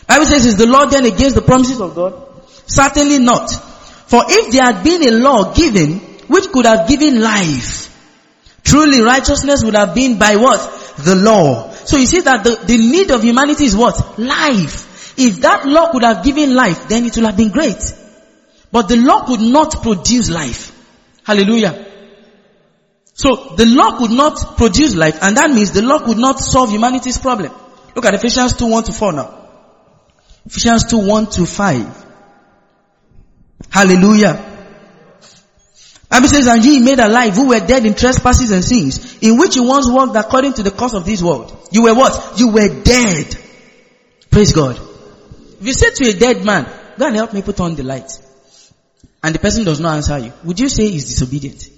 Bible says, is the law then against the promises of God? Certainly not. For if there had been a law given, which could have given life, truly righteousness would have been by what? The law. So you see that the, the need of humanity is what? Life. If that law could have given life, then it would have been great. But the law could not produce life. Hallelujah. So the law could not produce life, and that means the law could not solve humanity's problem. Look at Ephesians two, one to four now. Ephesians two, one to five. Hallelujah. Bible says, and ye made alive who were dead in trespasses and sins, in which you once walked according to the course of this world. You were what? You were dead. Praise God. If you say to a dead man, go and help me put on the light, and the person does not answer you, would you say he's disobedient?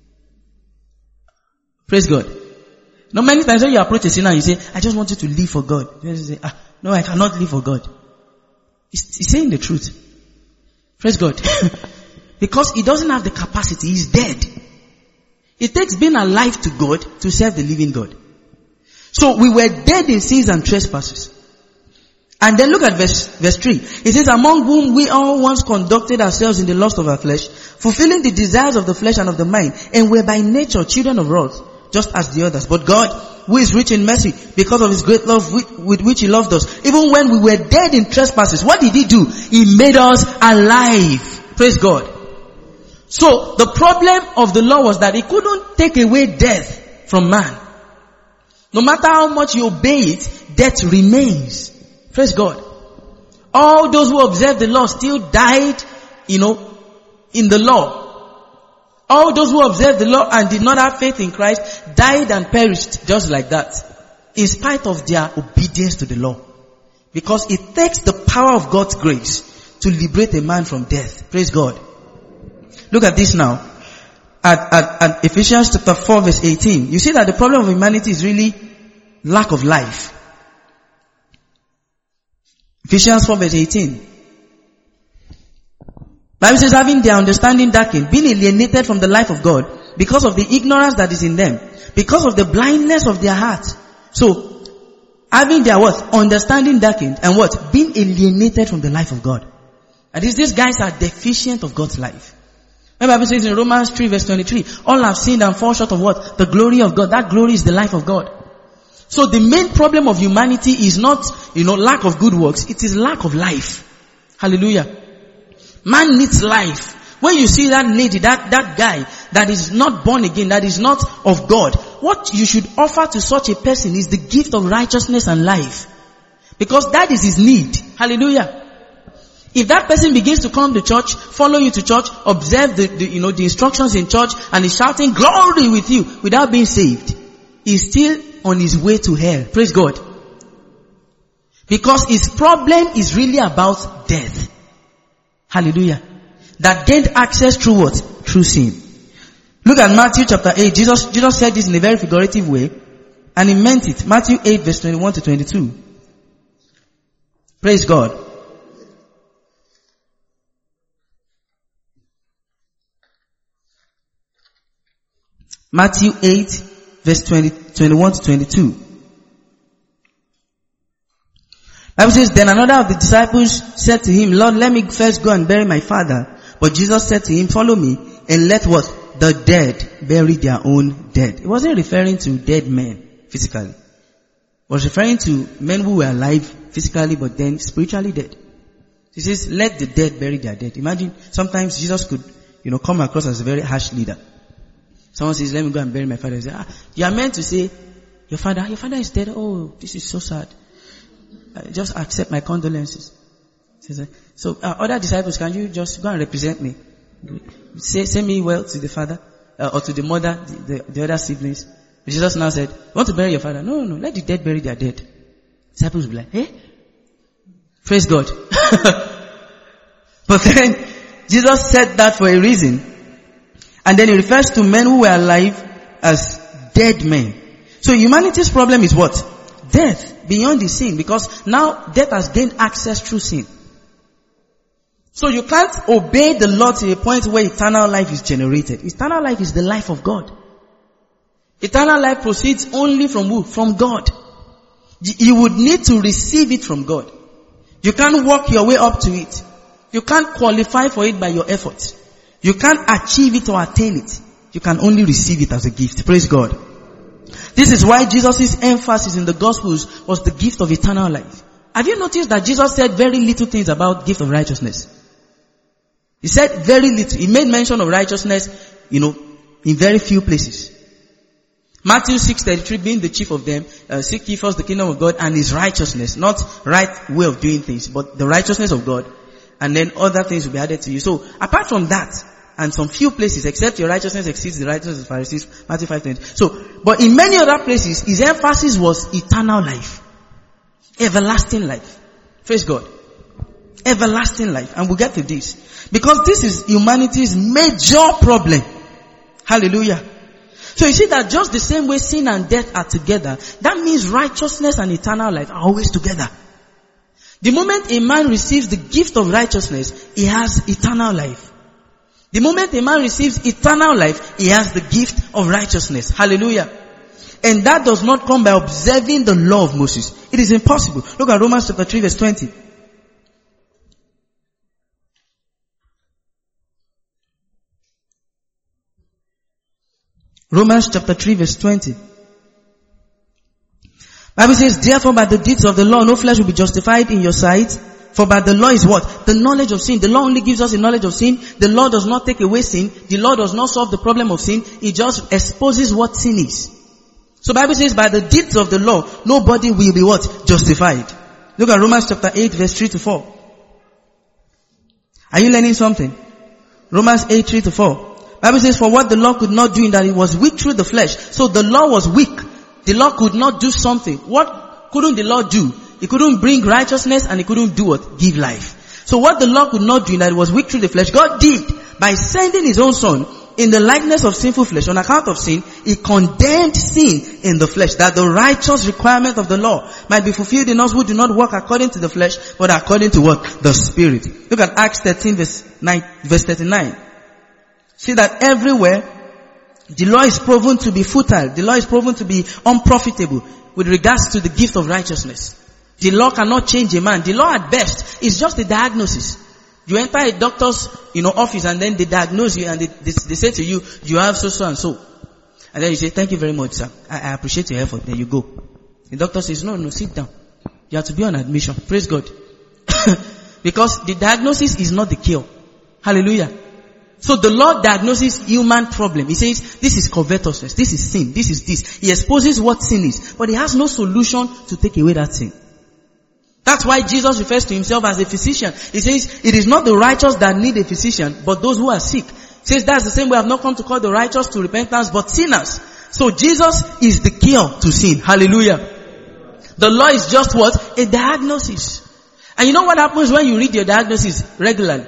Praise God. Now many times when you approach a sinner and you say, I just want you to live for God. You say, ah, no, I cannot live for God. He's, he's saying the truth. Praise God. Because he doesn't have the capacity. He's dead. It takes being alive to God to serve the living God. So we were dead in sins and trespasses. And then look at verse, verse three. It says, among whom we all once conducted ourselves in the lust of our flesh, fulfilling the desires of the flesh and of the mind, and were by nature children of wrath, just as the others. But God, who is rich in mercy, because of his great love with, with which he loved us, even when we were dead in trespasses, what did he do? He made us alive. Praise God. So the problem of the law was that it couldn't take away death from man. No matter how much you obey it, death remains. Praise God. All those who observed the law still died, you know, in the law. All those who observed the law and did not have faith in Christ died and perished just like that, in spite of their obedience to the law. Because it takes the power of God's grace to liberate a man from death. Praise God. Look at this now. At, at, at Ephesians chapter four verse eighteen. You see that the problem of humanity is really lack of life. Ephesians four verse eighteen. Bible says, having their understanding darkened, being alienated from the life of God, because of the ignorance that is in them, because of the blindness of their heart. So, having their what? Understanding darkened, and what? Being alienated from the life of God. And these, these guys are deficient of God's life. The Bible says in Romans three verse twenty-three, all have sinned and fall short of what? The glory of God. That glory is the life of God. So the main problem of humanity is not, you know, lack of good works. It is lack of life. Hallelujah. Man needs life. When you see that lady, that, that guy that is not born again, that is not of God, what you should offer to such a person is the gift of righteousness and life. Because that is his need. Hallelujah. If that person begins to come to church, follow you to church, observe the, the you know, the instructions in church, and is shouting glory with you without being saved, he's still on his way to hell. Praise God. Because his problem is really about death. Hallelujah. That gained access through what? Through sin. Look at Matthew chapter eight. Jesus, Jesus said this in a very figurative way, and he meant it. Matthew eight verse twenty-one to twenty-two. Praise God. Matthew eight verse twenty, twenty-one to twenty-two. Bible says, then another of the disciples said to him, Lord, let me first go and bury my father. But Jesus said to him, follow me and let what? The dead bury their own dead. It wasn't referring to dead men physically. It was referring to men who were alive physically but then spiritually dead. He says, let the dead bury their dead. Imagine sometimes Jesus could, you know, come across as a very harsh leader. Someone says, let me go and bury my father. You say, ah, you are meant to say, your father, your father is dead. Oh, this is so sad. Uh, just accept my condolences. So, uh, other disciples, can you just go and represent me? Say, say me well to the father, uh, or to the mother, the, the, the other siblings. Jesus now said, you want to bury your father? No, no, no, let the dead bury their dead. Disciples will be like, eh? Praise God. But then, Jesus said that for a reason. And then he refers to men who were alive as dead men. So humanity's problem is what? Death beyond the sin, because now death has gained access through sin. So you can't obey the law to a point where eternal life is generated. Eternal life is the life of God. Eternal life proceeds only from who? From God. You would need to receive it from God. You can't work your way up to it. You can't qualify for it by your efforts. You can't achieve it or attain it. You can only receive it as a gift. Praise God. This is why Jesus' emphasis in the Gospels was the gift of eternal life. Have you noticed that Jesus said very little things about gift of righteousness? He said very little. He made mention of righteousness, you know, in very few places. Matthew six thirty-three being the chief of them, uh, seek ye first the kingdom of God and his righteousness, not right way of doing things, but the righteousness of God, and then other things will be added to you. So, apart from that, and some few places, except your righteousness exceeds the righteousness of the Pharisees, Matthew five twenty. So, but in many other places, his emphasis was eternal life. Everlasting life. Praise God. Everlasting life. And we'll get to this. Because this is humanity's major problem. Hallelujah. So you see that just the same way sin and death are together, that means righteousness and eternal life are always together. The moment a man receives the gift of righteousness, he has eternal life. The moment a man receives eternal life, he has the gift of righteousness. Hallelujah. And that does not come by observing the law of Moses. It is impossible. Look at Romans chapter three verse twenty. Romans chapter three verse twenty. Bible says, therefore by the deeds of the law, no flesh will be justified in your sight. For by the law is what? The knowledge of sin. The law only gives us the knowledge of sin. The law does not take away sin. The law does not solve the problem of sin. It just exposes what sin is. So Bible says, by the deeds of the law, nobody will be what? Justified. Look at Romans chapter eight verse three to four. Are you learning something? Romans eight, three to four. Bible says, for what the law could not do in that it was weak through the flesh. So the law was weak. The law could not do something. What couldn't the law do? It couldn't bring righteousness and it couldn't do what? Give life. So what the law could not do in that it was weak through the flesh, God did by sending his own son in the likeness of sinful flesh. On account of sin, he condemned sin in the flesh, that the righteous requirement of the law might be fulfilled in us who do not walk according to the flesh, but according to what? The Spirit. Look at Acts thirteen verse nine, verse thirty-nine. See that everywhere, the law is proven to be futile. The law is proven to be unprofitable with regards to the gift of righteousness. The law cannot change a man. The law at best is just a diagnosis. You enter a doctor's, you know, office and then they diagnose you and they, they, they say to you, you have so, so and so. And then you say, thank you very much, sir. I, I appreciate your effort. There you go. The doctor says, no, no, sit down. You have to be on admission. Praise God. Because the diagnosis is not the cure. Hallelujah. So the Lord diagnoses human problem. He says, this is covetousness, this is sin, this is this. He exposes what sin is, but he has no solution to take away that sin. That's why Jesus refers to himself as a physician. He says, it is not the righteous that need a physician, but those who are sick. He says, that's the same way I have not come to call the righteous to repentance, but sinners. So Jesus is the cure to sin. Hallelujah. The law is just what? A diagnosis. And you know what happens when you read your diagnosis regularly?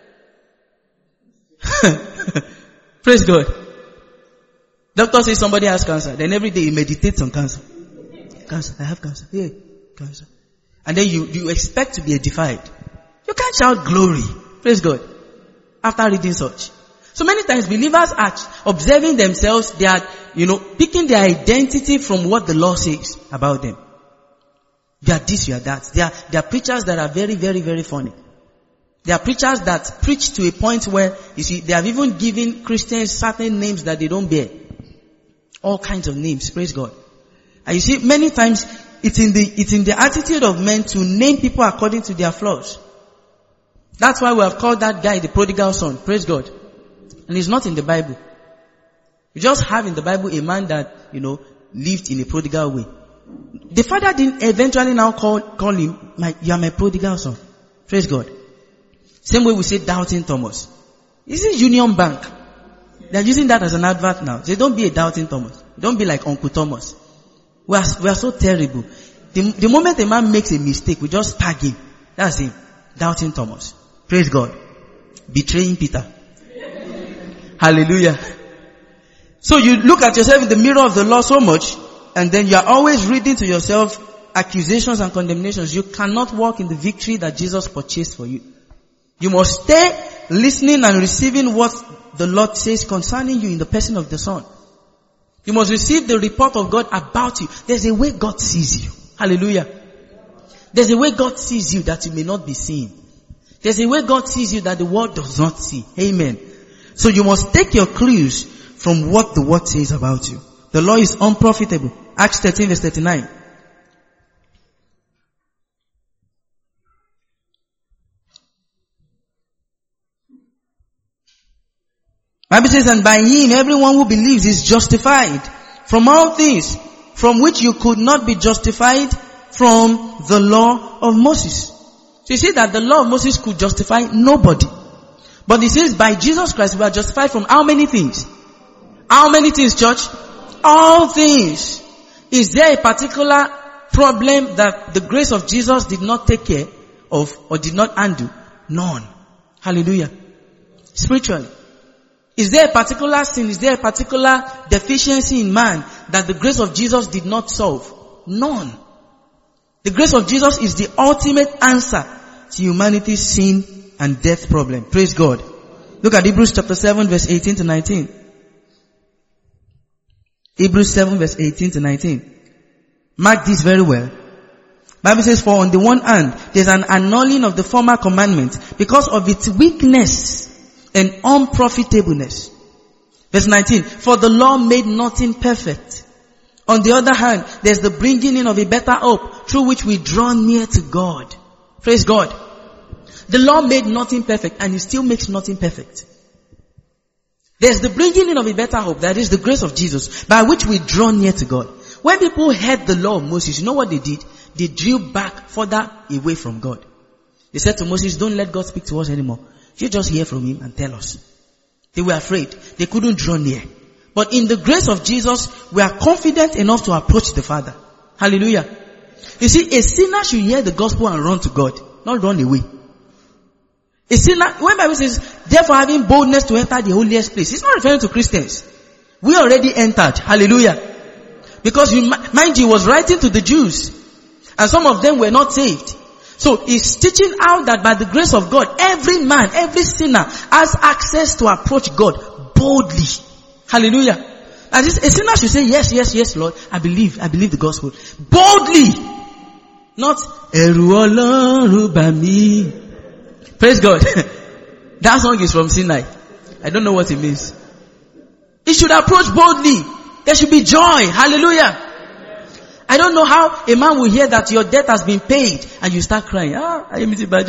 Praise God. Doctor says somebody has cancer. Then every day he meditates on cancer. Cancer. I have cancer. Yeah. Cancer. And then you, you expect to be edified. You can't shout glory. Praise God. After reading such. So many times believers are observing themselves. They are, you know, picking their identity from what the law says about them. They are this, you are that. They are, they are preachers that are very, very, very funny. There are preachers that preach to a point where, you see, they have even given Christians certain names that they don't bear. All kinds of names. Praise God. And you see, many times, it's in the, it's in the attitude of men to name people according to their flaws. That's why we have called that guy the prodigal son. Praise God. And it's not in the Bible. We just have in the Bible a man that, you know, lived in a prodigal way. The father didn't eventually now call, call him, my, you are my prodigal son. Praise God. Same way we say doubting Thomas. This is Union Bank. They're using that as an advert now. Say, don't be a doubting Thomas. Don't be like Uncle Thomas. We are, we are so terrible. The, the moment a man makes a mistake, we just tag him. That's him. Doubting Thomas. Praise God. Betraying Peter. Hallelujah. So you look at yourself in the mirror of the law so much, and then you are always reading to yourself accusations and condemnations. You cannot walk in the victory that Jesus purchased for you. You must stay listening and receiving what the Lord says concerning you in the person of the Son. You must receive the report of God about you. There's a way God sees you. Hallelujah. There's a way God sees you that you may not be seen. There's a way God sees you that the world does not see. Amen. So you must take your clues from what the word says about you. The law is unprofitable. Acts thirteen verse thirty-nine. Bible says, and by him everyone who believes is justified from all things from which you could not be justified from the law of Moses. So you see that the law of Moses could justify nobody. But it says by Jesus Christ we are justified from how many things? How many things, church? All things. Is there a particular problem that the grace of Jesus did not take care of or did not undo? None. Hallelujah. Spiritually. Is there a particular sin? Is there a particular deficiency in man that the grace of Jesus did not solve? None. The grace of Jesus is the ultimate answer to humanity's sin and death problem. Praise God. Look at Hebrews chapter seven verse eighteen to nineteen. Hebrews seven verse eighteen to nineteen. Mark this very well. Bible says, for on the one hand, there's an annulling of the former commandment because of its weakness and unprofitableness. Verse nineteen, for the law made nothing perfect. On the other hand, there's the bringing in of a better hope through which we draw near to God. Praise God. The law made nothing perfect and it still makes nothing perfect. There's the bringing in of a better hope, that is the grace of Jesus, by which we draw near to God. When people heard the law of Moses, you know what they did? They drew back further away from God. They said to Moses, don't let God speak to us anymore. You just hear from him and tell us. They were afraid. They couldn't draw near. But in the grace of Jesus, we are confident enough to approach the Father. Hallelujah. You see, a sinner should hear the gospel and run to God, not run away. A sinner, when the Bible says, therefore having boldness to enter the holiest place, it's not referring to Christians. We already entered. Hallelujah. Because you, mind you, he was writing to the Jews. And some of them were not saved. So he's teaching out that by the grace of God, every man, every sinner has access to approach God boldly. Hallelujah. And this, a sinner should say, yes, yes, yes, Lord, I believe, I believe the gospel. Boldly. Not, Ẹ̀rù Ọlọ́run bà mí. Praise God. That song is from Sinai. I don't know what it means. He should approach boldly. There should be joy. Hallelujah. I don't know how a man will hear that your debt has been paid and you start crying. Ah, I am See, many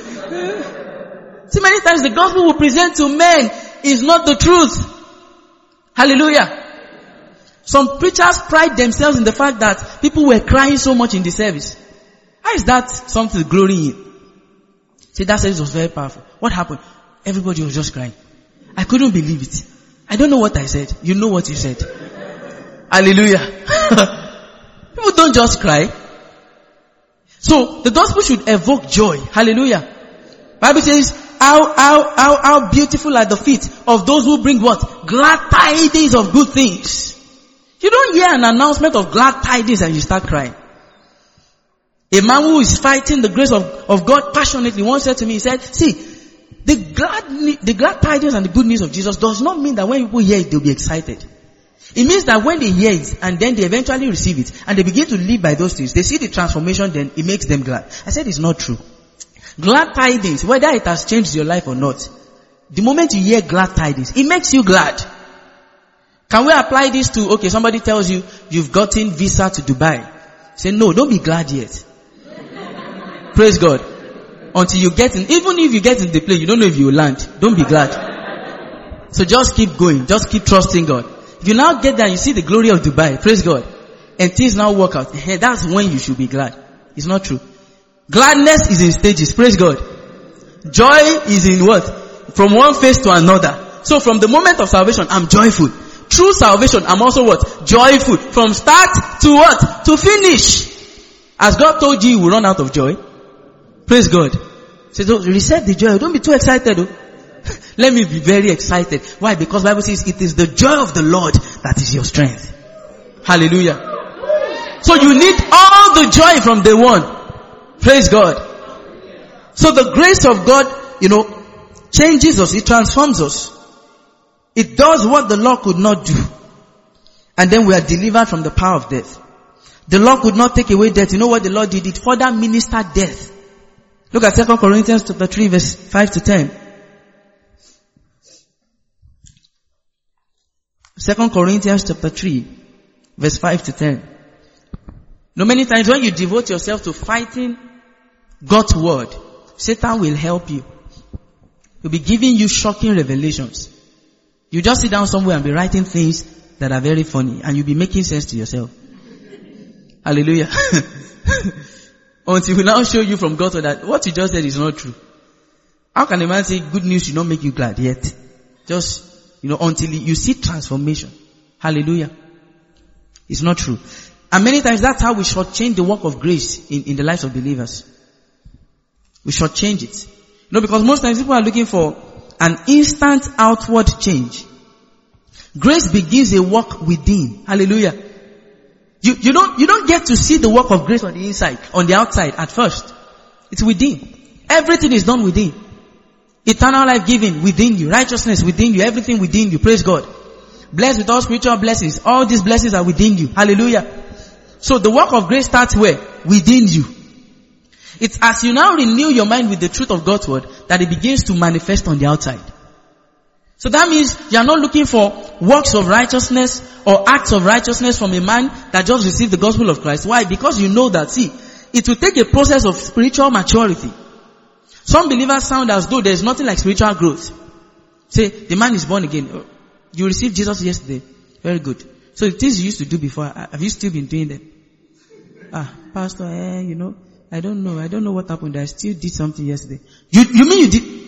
times the gospel will present to men is not the truth. Hallelujah. Some preachers pride themselves in the fact that people were crying so much in the service. How is that something to glory in? See, that service was very powerful. What happened? Everybody was just crying. I couldn't believe it. I don't know what I said. You know what you said. Hallelujah. People don't just cry. So the gospel should evoke joy. Hallelujah. Bible says, how, how, how, how beautiful are the feet of those who bring what? Glad tidings of good things. You don't hear an announcement of glad tidings and you start crying. A man who is fighting the grace of, of God passionately once said to me, he said, see, the glad, the glad tidings and the good news of Jesus does not mean that when people hear it, they'll be excited. It means that when they hear it and then they eventually receive it and they begin to live by those things, they see the transformation, then it makes them glad. I said it's not true. Glad tidings, whether it has changed your life or not, the moment you hear glad tidings, it makes you glad. Can we apply this to, okay, somebody tells you you've gotten visa to Dubai. Say, no, don't be glad yet. Praise God. Until you get in, even if you get in the plane, you don't know if you will land. Don't be glad. So just keep going. Just keep trusting God. If you now get there, you see the glory of Dubai. Praise God. And things now work out. That's when you should be glad. It's not true. Gladness is in stages. Praise God. Joy is in what? From one phase to another. So from the moment of salvation, I'm joyful. Through salvation, I'm also what? Joyful. From start to what? To finish. As God told you, you will run out of joy. Praise God. So don't reset the joy. Don't be too excited. Oh. Let me be very excited. Why? Because the Bible says it is the joy of the Lord that is your strength. Hallelujah. So you need all the joy from day one. Praise God. So the grace of God, you know, changes us. It transforms us. It does what the law could not do. And then we are delivered from the power of death. The law could not take away death. You know what the law did? It further ministered death. Look at Second Corinthians chapter three verse five to ten. Second Corinthians chapter three verse five to ten. Now many times when you devote yourself to fighting God's word, Satan will help you. He'll be giving you shocking revelations. You just sit down somewhere and be writing things that are very funny, and you'll be making sense to yourself. Hallelujah. Until we now show you from God that what you just said is not true. How can a man say good news should not make you glad yet? Just, you know, until you see transformation. Hallelujah. It's not true. And many times that's how we shortchange the work of grace in, in the lives of believers. We shortchange it. You know, because most times people are looking for an instant outward change. Grace begins a work within. Hallelujah. You, you don't, you don't get to see the work of grace on the inside, on the outside at first. It's within. Everything is done within. Eternal life given within you. Righteousness within you. Everything within you. Praise God. Blessed with all spiritual blessings. All these blessings are within you. Hallelujah. So the work of grace starts where? Within you. It's as you now renew your mind with the truth of God's word that it begins to manifest on the outside. So that means you are not looking for works of righteousness or acts of righteousness from a man that just received the gospel of Christ. Why? Because you know that, see, it will take a process of spiritual maturity. Some believers sound as though there is nothing like spiritual growth. Say, the man is born again. You received Jesus yesterday. Very good. So the things you used to do before, have you still been doing them? Ah, pastor, eh, you know, I don't know. I don't know what happened. I still did something yesterday. You, you mean you did?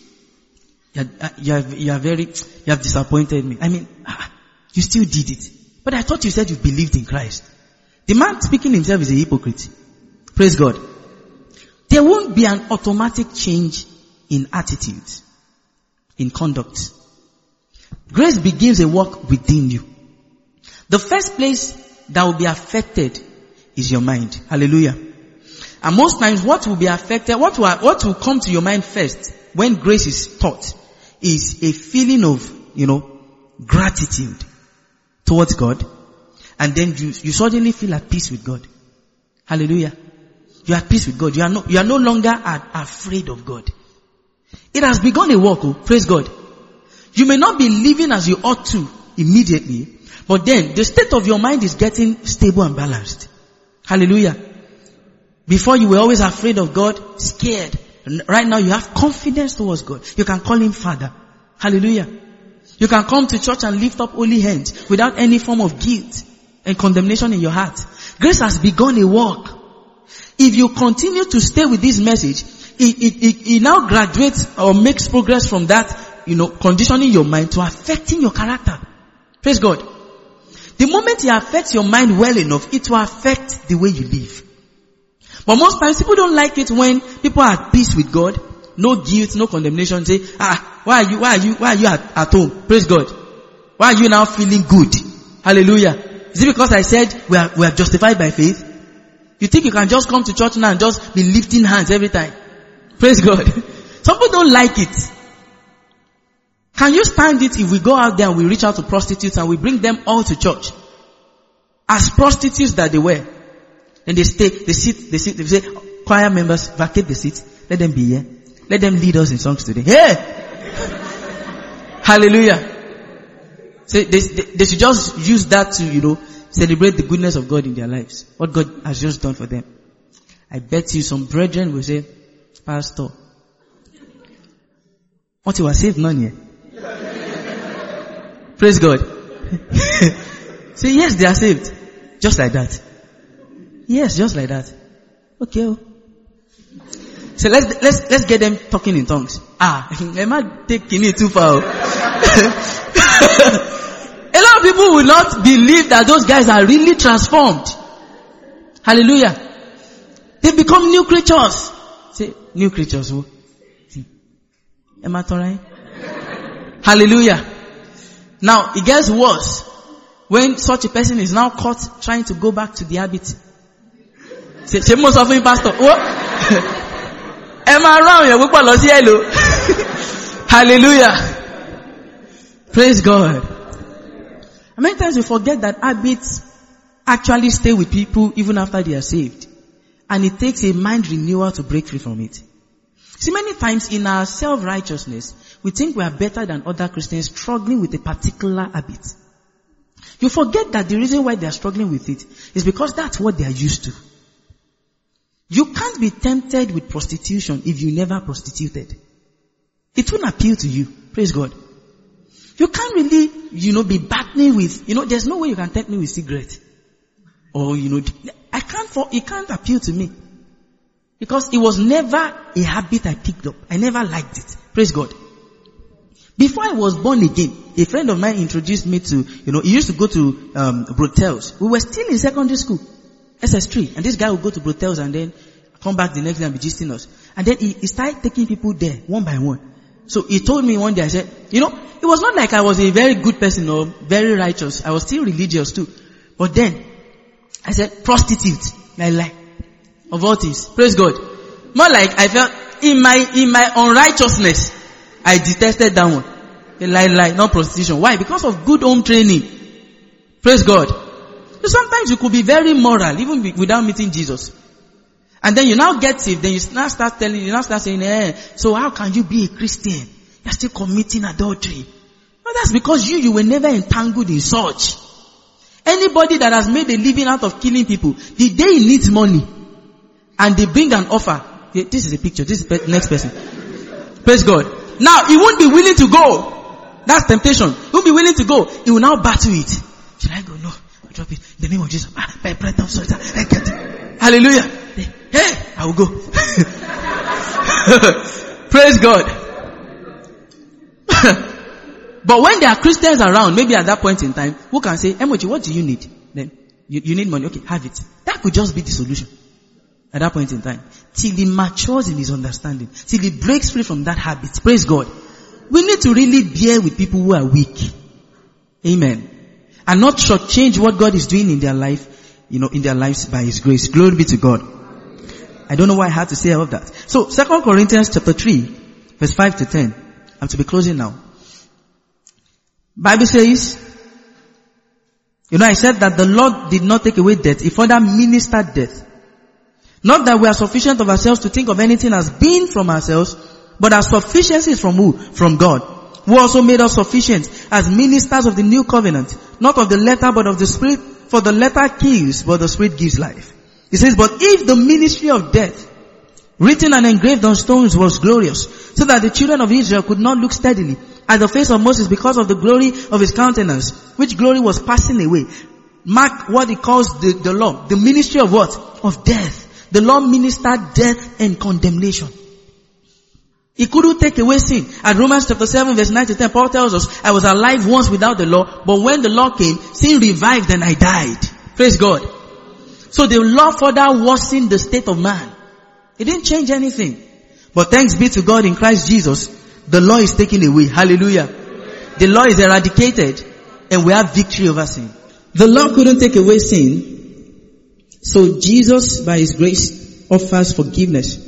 You are, you, are, you are very, you have disappointed me. I mean, ah, you still did it. But I thought you said you believed in Christ. The man speaking himself is a hypocrite. Praise God. There won't be an automatic change in attitudes, in conduct. Grace begins a work within you. The first place that will be affected is your mind. Hallelujah. And most times what will be affected, what will, what will come to your mind first when grace is taught is a feeling of, you know, gratitude towards God. And then you, you suddenly feel at peace with God. Hallelujah. You are at peace with God. You are no, you are no longer a, afraid of God. It has begun a work. Oh, praise God. You may not be living as you ought to immediately, but then the state of your mind is getting stable and balanced. Hallelujah. Before you were always afraid of God, scared. And right now you have confidence towards God. You can call Him Father. Hallelujah. You can come to church and lift up holy hands without any form of guilt and condemnation in your heart. Grace has begun a work. If you continue to stay with this message, it, it, it, it now graduates or makes progress from that, you know, conditioning your mind to affecting your character. Praise God. The moment it affects your mind well enough, it will affect the way you live. But most times people don't like it when people are at peace with God, no guilt, no condemnation. Say, ah, why are you, why are you, why are you at, at home? Praise God. Why are you now feeling good? Hallelujah. Is it because I said we are, we are justified by faith? You think you can just come to church now and just be lifting hands every time? Praise God. Some people don't like it. Can you stand it if we go out there and we reach out to prostitutes and we bring them all to church? As prostitutes that they were. Then they stay, they sit, they sit, they say, choir members, vacate the seat. Let them be here. Let them lead us in songs today. Hey! Hallelujah. So they, they, they should just use that to, you know, celebrate the goodness of God in their lives. What God has just done for them. I bet you some brethren will say, Pastor, what you are saved none here? Praise God. Say, yes, they are saved. Just like that. Yes, just like that. Okay. Oh. So let's, let's, let's get them talking in tongues. Ah, I might take it too far. A lot of people will not believe that those guys are really transformed. Hallelujah. They become new creatures. Say, new creatures. Who? Am I right? Hallelujah. Now, it gets worse when such a person is now caught trying to go back to the habit. Say, say most of you, Pastor. What? Am I wrong? Hello. Hallelujah. Praise God. And many times we forget that habits actually stay with people even after they are saved. And it takes a mind renewal to break free from it. See, many times in our self-righteousness, we think we are better than other Christians struggling with a particular habit. You forget that the reason why they are struggling with it is because that's what they are used to. You can't be tempted with prostitution if you never prostituted. It won't appeal to you. Praise God. You can't really, you know, be battling with, you know, there's no way you can tempt me with cigarette. Or, you know, I can't, for, it can't appeal to me. Because it was never a habit I picked up. I never liked it. Praise God. Before I was born again, a friend of mine introduced me to, you know, he used to go to, um, Brotels. We were still in secondary school. S S three. And this guy would go to Brotels and then come back the next day and be gisting us. And then he, he started taking people there, one by one. So he told me one day, I said, you know, it was not like I was a very good person or very righteous. I was still religious too. But then, I said, prostitute. I lie. Of all things. Praise God. More like I felt, in my, in my unrighteousness, I detested that one. A lie, lie, not prostitution. Why? Because of good home training. Praise God. So sometimes you could be very moral, even without meeting Jesus. And then you now get saved, then you now start telling, you now start saying, eh, so how can you be a Christian? You're still committing adultery. Well, that's because you, you were never entangled in such. Anybody that has made a living out of killing people, the day he needs money, and they bring an offer, this is a picture, this is the next person. Praise God. Now, he won't be willing to go. That's temptation. He won't be willing to go. He will now battle it. Should I go? No. I'll drop it. In the name of Jesus. Ah, by breath of salt, I get it. Hallelujah. Hey, I will go. Praise God. But when there are Christians around, maybe at that point in time, who can say, Emoji, what do you need? Then, you, you need money. Okay, have it. That could just be the solution. At that point in time. Till he matures in his understanding. Till he breaks free from that habit. Praise God. We need to really bear with people who are weak. Amen. And not shortchange what God is doing in their life, you know, in their lives by His grace. Glory be to God. I don't know why I had to say all of that. So, Second Corinthians chapter three, verse five to ten. I'm to be closing now. Bible says, you know, I said that the Lord did not take away death, He further ministered death. Not that we are sufficient of ourselves to think of anything as being from ourselves, but our sufficiency is from who? From God. Who also made us sufficient as ministers of the new covenant, not of the letter but of the Spirit, for the letter kills, but the Spirit gives life. He says, but if the ministry of death, written and engraved on stones, was glorious, so that the children of Israel could not look steadily at the face of Moses because of the glory of his countenance, which glory was passing away. Mark what he calls the, the law, the ministry of what? Of death. The law ministered death and condemnation. He couldn't take away sin. At Romans chapter seven verse nine to ten, Paul tells us, I was alive once without the law, but when the law came, sin revived and I died. Praise God. So the law further worsened the state of man. It didn't change anything. But thanks be to God in Christ Jesus, the law is taken away. Hallelujah. The law is eradicated and we have victory over sin. The law couldn't take away sin. So Jesus, by His grace, offers forgiveness.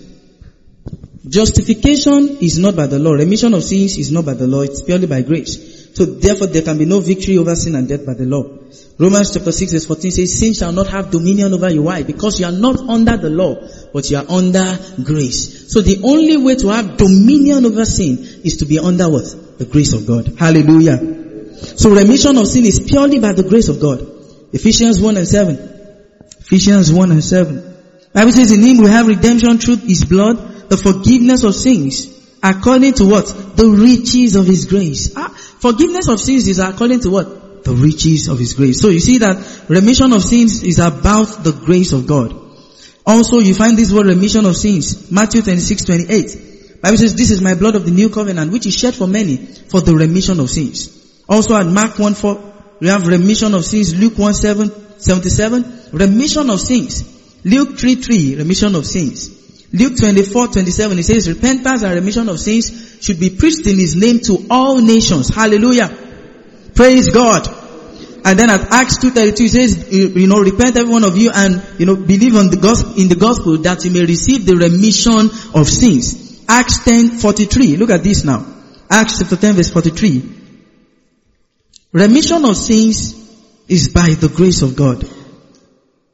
Justification is not by the law. Remission of sins is not by the law. It's purely by grace. So therefore there can be no victory over sin and death by the law. Romans chapter six verse fourteen says, sin shall not have dominion over you. Why? Because you are not under the law, but you are under grace. So the only way to have dominion over sin is to be under what? The grace of God. Hallelujah. So remission of sin is purely by the grace of God. Ephesians one and seven. Ephesians one and seven. Bible says, in Him we have redemption through His blood, the forgiveness of sins, according to what? The riches of His grace. Ah, forgiveness of sins is according to what? The riches of His grace. So you see that remission of sins is about the grace of God. Also you find this word remission of sins, Matthew twenty-six twenty-eight. Bible says, this is my blood of the new covenant, which is shed for many, for the remission of sins. Also at Mark one four, we have remission of sins, Luke one seven, seventy-seven, remission of sins. Luke three three, remission of sins. Luke twenty-four twenty-seven, it says, repentance and remission of sins should be preached in His name to all nations. Hallelujah. Praise God. And then at Acts two thirty-two, it says, you know, repent every one of you and, you know, believe on the gospel, in the gospel that you may receive the remission of sins. Acts ten forty-three, look at this now. Acts chapter ten verse forty-three. Remission of sins is by the grace of God.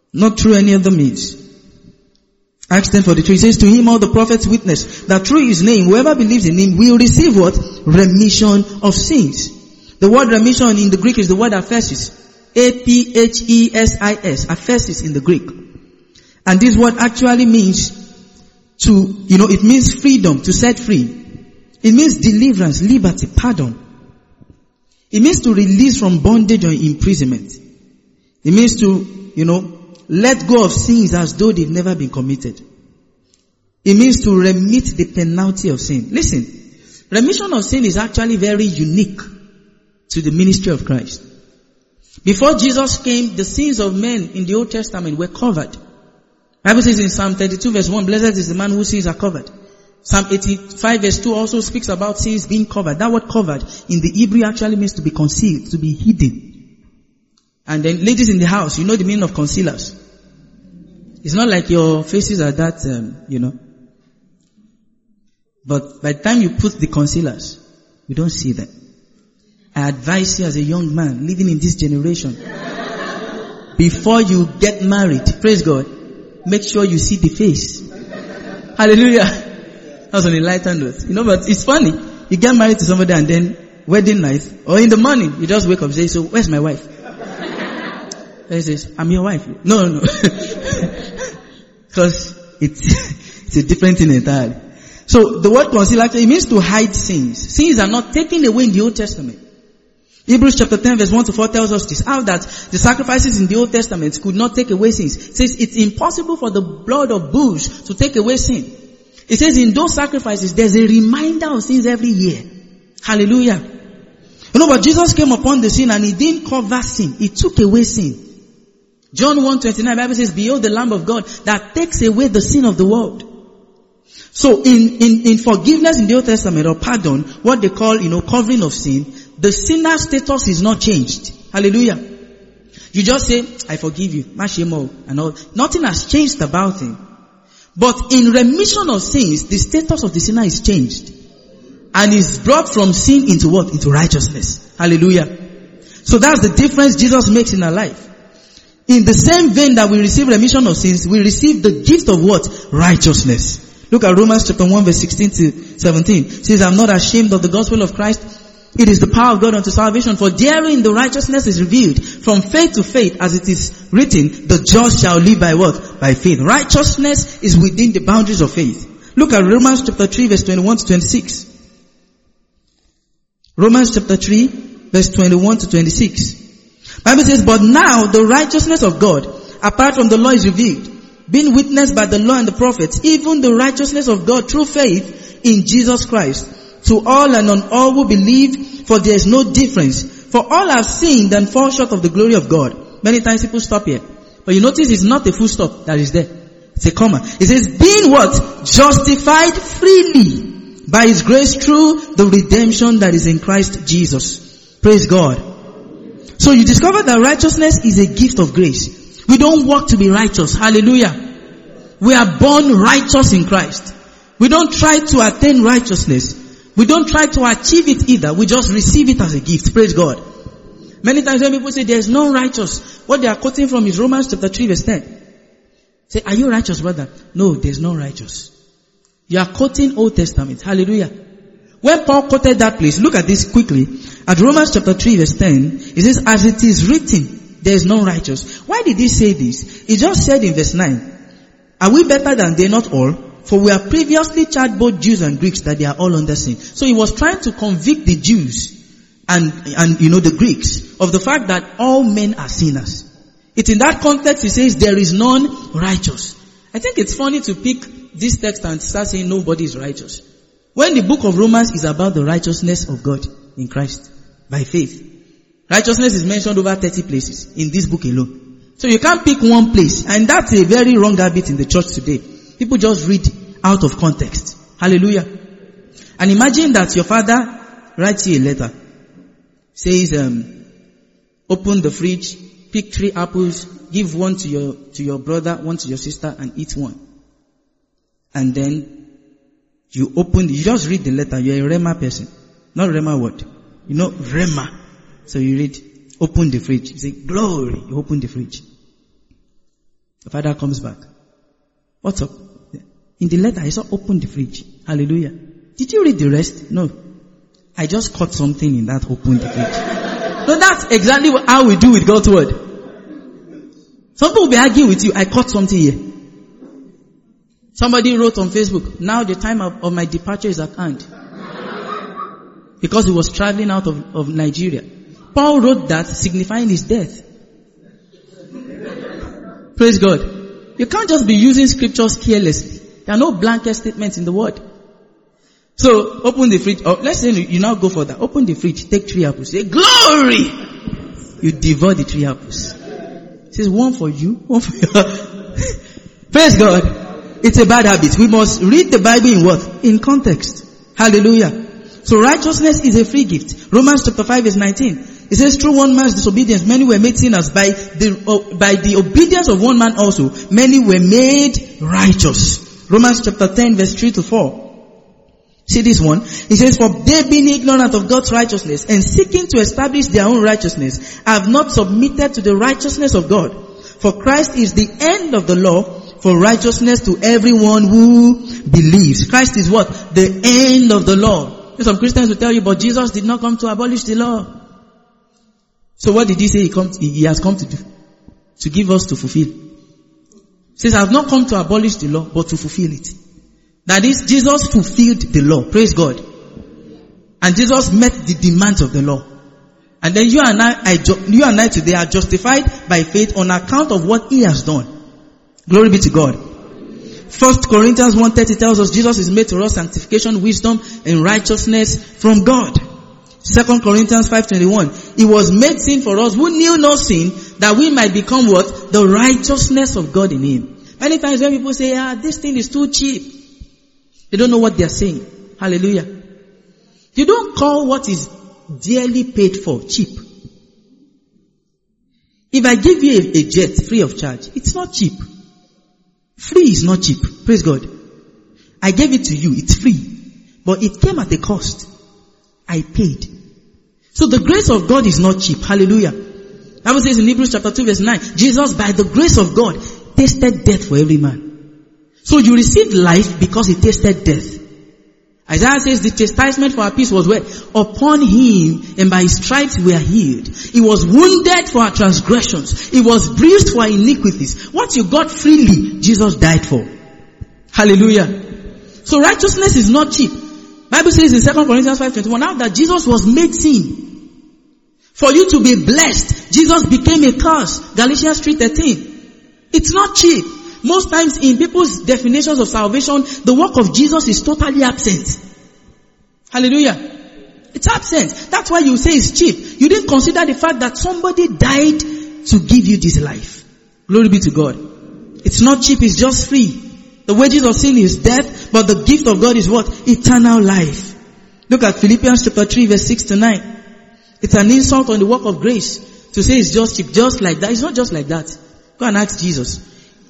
Not through any other means. Acts ten forty-three says, to him all the prophets witness that through his name, whoever believes in him will receive what? Remission of sins. The word remission in the Greek is the word aphesis. A P H E S I S. Aphesis in the Greek. And this word actually means to, you know, it means freedom, to set free. It means deliverance, liberty, pardon. It means to release from bondage or imprisonment. It means to, you know, let go of sins as though they've never been committed. It means to remit the penalty of sin. Listen, remission of sin is actually very unique to the ministry of Christ. Before Jesus came, the sins of men in the Old Testament were covered. The Bible says in Psalm thirty-two verse one, blessed is the man whose sins are covered. Psalm eighty-five verse two also speaks about sins being covered. That word covered in the Hebrew actually means to be concealed, to be hidden. And then ladies in the house, you know the meaning of concealers. It's not like your faces are that, um, you know. But by the time you put the concealers, you don't see them. I advise you as a young man living in this generation, before you get married, praise God, make sure you see the face. Hallelujah. That was on a lighter note. You know, but it's funny. You get married to somebody and then wedding night, or in the morning, you just wake up and say, so where's my wife? He says, I'm your wife. No, no, no. Because it's, it's a different thing entirely. So the word conceal actually means to hide sins. Sins are not taken away in the Old Testament. Hebrews chapter ten verse one to four tells us this, how that the sacrifices in the Old Testament could not take away sins. It says it's impossible for the blood of bulls to take away sin. It says in those sacrifices there's a reminder of sins every year. Hallelujah. You know, but Jesus came upon the scene and he didn't cover sin. He took away sin. John one twenty-nine, Bible says, behold the Lamb of God that takes away the sin of the world. So in, in, in forgiveness in the Old Testament, or pardon, what they call, you know, covering of sin, the sinner's status is not changed. Hallelujah. You just say, I forgive you, mashemo, and all. Nothing has changed about him. But in remission of sins, the status of the sinner is changed. And is brought from sin into what? Into righteousness. Hallelujah. So that's the difference Jesus makes in our life. In the same vein that we receive remission of sins, we receive the gift of what? Righteousness. Look at Romans chapter one verse sixteen to seventeen. It says, I'm not ashamed of the gospel of Christ. It is the power of God unto salvation. For therein the righteousness is revealed from faith to faith, as it is written, the just shall live by what? By faith. Righteousness is within the boundaries of faith. Look at Romans chapter three verse twenty-one to twenty-six. Romans chapter three verse twenty-one to twenty-six. Bible says, but now the righteousness of God, apart from the law, is revealed, being witnessed by the law and the prophets, even the righteousness of God through faith in Jesus Christ, to all and on all who believe, for there is no difference. For all have sinned and fall short of the glory of God. Many times people stop here. But you notice it's not a full stop that is there. It's a comma. It says, being what? Justified freely by his grace through the redemption that is in Christ Jesus. Praise God. So you discover that righteousness is a gift of grace. We don't work to be righteous. Hallelujah. We are born righteous in Christ. We don't try to attain righteousness. We don't try to achieve it either. We just receive it as a gift. Praise God. Many times when people say there is no righteous, what they are quoting from is Romans chapter three verse ten. Say, are you righteous, brother? No, there is no righteous. You are quoting Old Testament. Hallelujah. When Paul quoted that place, look at this quickly. At Romans chapter three verse ten, it says, as it is written, there is no righteous. Why did he say this? He just said in verse nine, are we better than they not all? For we have previously charged both Jews and Greeks that they are all under sin. So he was trying to convict the Jews and, and you know, the Greeks of the fact that all men are sinners. It's in that context he says there is none righteous. I think it's funny to pick this text and start saying nobody is righteous, when the book of Romans is about the righteousness of God in Christ by faith. Righteousness is mentioned over thirty places in this book alone. So you can't pick one place, and that's a very wrong habit in the church today. People just read out of context. Hallelujah. And imagine that your father writes you a letter. Says, um, open the fridge, pick three apples, give one to your, to your brother, one to your sister, and eat one. And then you open, you just read the letter. You're a Rema person. Not Rema what? You know, Rema. So you read, open the fridge. You say, glory. You open the fridge. The father comes back. What's up? In the letter, I saw open the fridge. Hallelujah. Did you read the rest? No. I just caught something in that open the fridge. So that's exactly how we do with God's word. Some people will be arguing with you. I caught something here. Somebody wrote on Facebook, now the time of, of my departure is at hand. Because he was traveling out of, of Nigeria. Paul wrote that signifying his death. Praise God. You can't just be using scriptures carelessly. There are no blanket statements in the word. So, open the fridge. Oh, let's say you now go for that. Open the fridge. Take three apples. Say, glory! You devour the three apples. It says, one for you, one for you. Praise God. It's a bad habit. We must read the Bible in what? In context. Hallelujah. So righteousness is a free gift. Romans chapter five verse nineteen. It says, through one man's disobedience, many were made sinners. By the, uh, by the obedience of one man also, many were made righteous. Romans chapter ten verse three to four. See this one? It says, for they being ignorant of God's righteousness and seeking to establish their own righteousness, have not submitted to the righteousness of God. For Christ is the end of the law for righteousness to everyone who believes. Christ is what? The end of the law. Some Christians will tell you, but Jesus did not come to abolish the law. So what did he say he, come to, he has come to do? To give us to fulfill. He says, I have not come to abolish the law, but to fulfill it. That is, Jesus fulfilled the law. Praise God. And Jesus met the demands of the law. And then you and I, I you and I today are justified by faith on account of what he has done. Glory be to God. First Corinthians one thirty tells us Jesus is made to us sanctification, wisdom, and righteousness from God. Second Corinthians five twenty-one. He was made sin for us who knew no sin, that we might become what? The righteousness of God in him. Many times when people say, ah, this thing is too cheap, they don't know what they are saying. Hallelujah. You don't call what is dearly paid for cheap. If I give you a, a jet free of charge, it's not cheap. Free is not cheap. Praise God. I gave it to you. It's free. But it came at a cost. I paid. So the grace of God is not cheap. Hallelujah. The Bible says in Hebrews chapter two verse nine, Jesus by the grace of God tasted death for every man. So you received life because he tasted death. Isaiah says the chastisement for our peace was where? Upon him, and by his stripes we are healed. He was wounded for our transgressions. He was bruised for our iniquities. What you got freely, Jesus died for. Hallelujah. So righteousness is not cheap. Bible says in Second Corinthians five twenty-one, now that Jesus was made sin, for you to be blessed, Jesus became a curse. Galatians three thirteen. It's not cheap. Most times in people's definitions of salvation, the work of Jesus is totally absent. Hallelujah. It's absent. That's why you say it's cheap. You didn't consider the fact that somebody died to give you this life. Glory be to God. It's not cheap, it's just free. The wages of sin is death, but the gift of God is what? Eternal life. Look at Philippians chapter three verse six to nine. It's an insult on the work of grace to say it's just cheap, just like that. It's not just like that. Go and ask Jesus.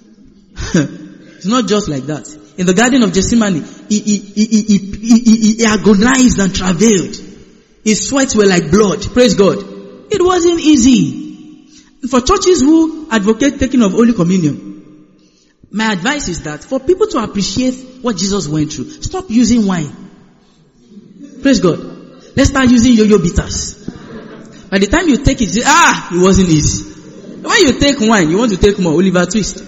It's not just like that. In the Garden of Gethsemane, he, he, he, he, he, he, he agonized and travailed. His sweats were like blood. Praise God. It wasn't easy. For churches who advocate taking of Holy Communion, my advice is that for people to appreciate what Jesus went through, stop using wine. Praise God. Let's start using yo-yo bitters. By the time you take it, you say, ah, it wasn't easy. When you take wine, you want to take more, Oliver Twist.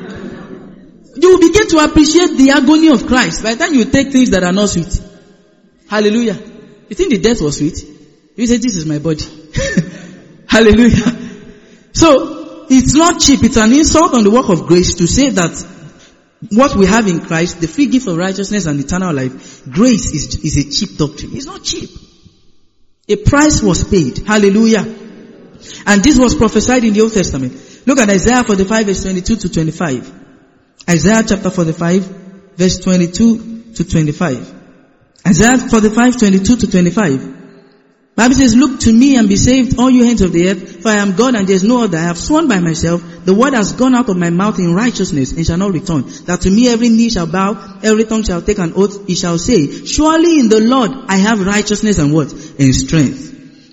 You will begin to appreciate the agony of Christ by the time you take things that are not sweet. Hallelujah. You think the death was sweet? You say, this is my body. Hallelujah. So, it's not cheap. It's an insult on the work of grace to say that what we have in Christ, the free gift of righteousness and eternal life, grace is, is a cheap doctrine. It's not cheap. A price was paid. Hallelujah. And this was prophesied in the Old Testament. Look at Isaiah forty-five verse twenty-two to twenty-five. Isaiah chapter forty-five, verse twenty-two to twenty-five. Isaiah forty-five, twenty-two to twenty-five. Bible says, look to me and be saved, all you hands of the earth, for I am God and there is no other. I have sworn by myself, the word has gone out of my mouth in righteousness and shall not return. That to me every knee shall bow, every tongue shall take an oath, he shall say, surely in the Lord I have righteousness and what? And strength.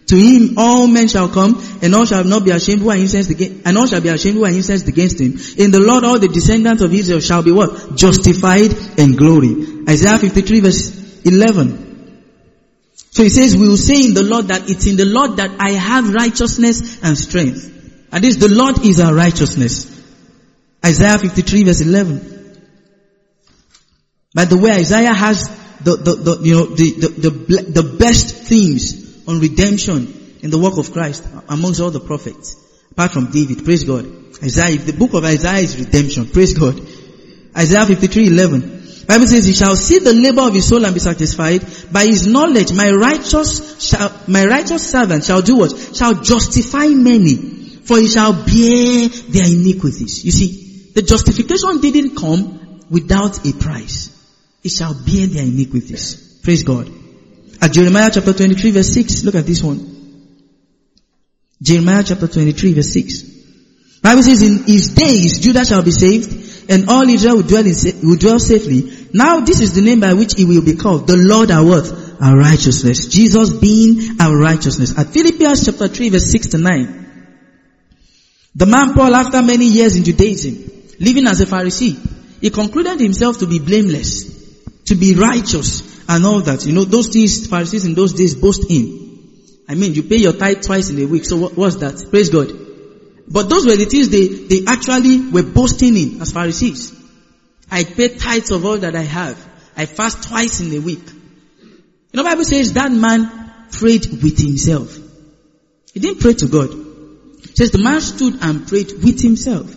To him all men shall come, and all shall not be ashamed who are incensed against, and all shall be ashamed who are incensed against him. In the Lord all the descendants of Israel shall be what? Justified in glory. Isaiah fifty-three verse eleven. So he says, we will say in the Lord that it's in the Lord that I have righteousness and strength. And this, the Lord is our righteousness. Isaiah fifty-three verse eleven. By the way, Isaiah has the, the, the you know, the, the, the, the best themes on redemption in the work of Christ amongst all the prophets, apart from David. Praise God. Isaiah, the book of Isaiah is redemption. Praise God. Isaiah fifty-three eleven. Bible says, he shall see the labor of his soul and be satisfied. By his knowledge, my righteous shall, my righteous servant shall do what? Shall justify many, for he shall bear their iniquities. You see, the justification didn't come without a price. It shall bear their iniquities. Praise God. At Jeremiah chapter twenty-three verse six, look at this one. Jeremiah chapter twenty-three verse six. Bible says, in his days Judah shall be saved, and all Israel will dwell, in, will dwell safely. Now this is the name by which he will be called, the Lord our what? Our righteousness. Jesus being our righteousness. At Philippians chapter three verse six to nine. The man Paul, after many years in Judaism, living as a Pharisee, he concluded himself to be blameless, to be righteous, and all that. You know, those things Pharisees in those days boast in. I mean, you pay your tithe twice in a week. So what, what's that? Praise God. But those were the things they, they actually were boasting in as Pharisees. I pay tithes of all that I have. I fast twice in a week. You know, the Bible says that man prayed with himself. He didn't pray to God. It says the man stood and prayed with himself.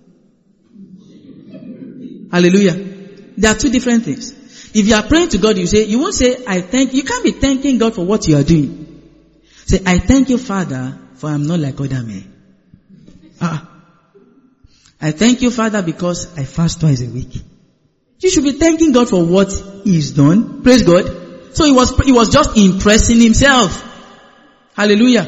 Hallelujah. There are two different things. If you are praying to God, you say, you won't say, I thank, you can't be thanking God for what you are doing. Say, I thank you, Father, for I'm not like other men. Ah. I thank you, Father, because I fast twice a week. You should be thanking God for what He's done. Praise God. So he was, he was just impressing himself. Hallelujah.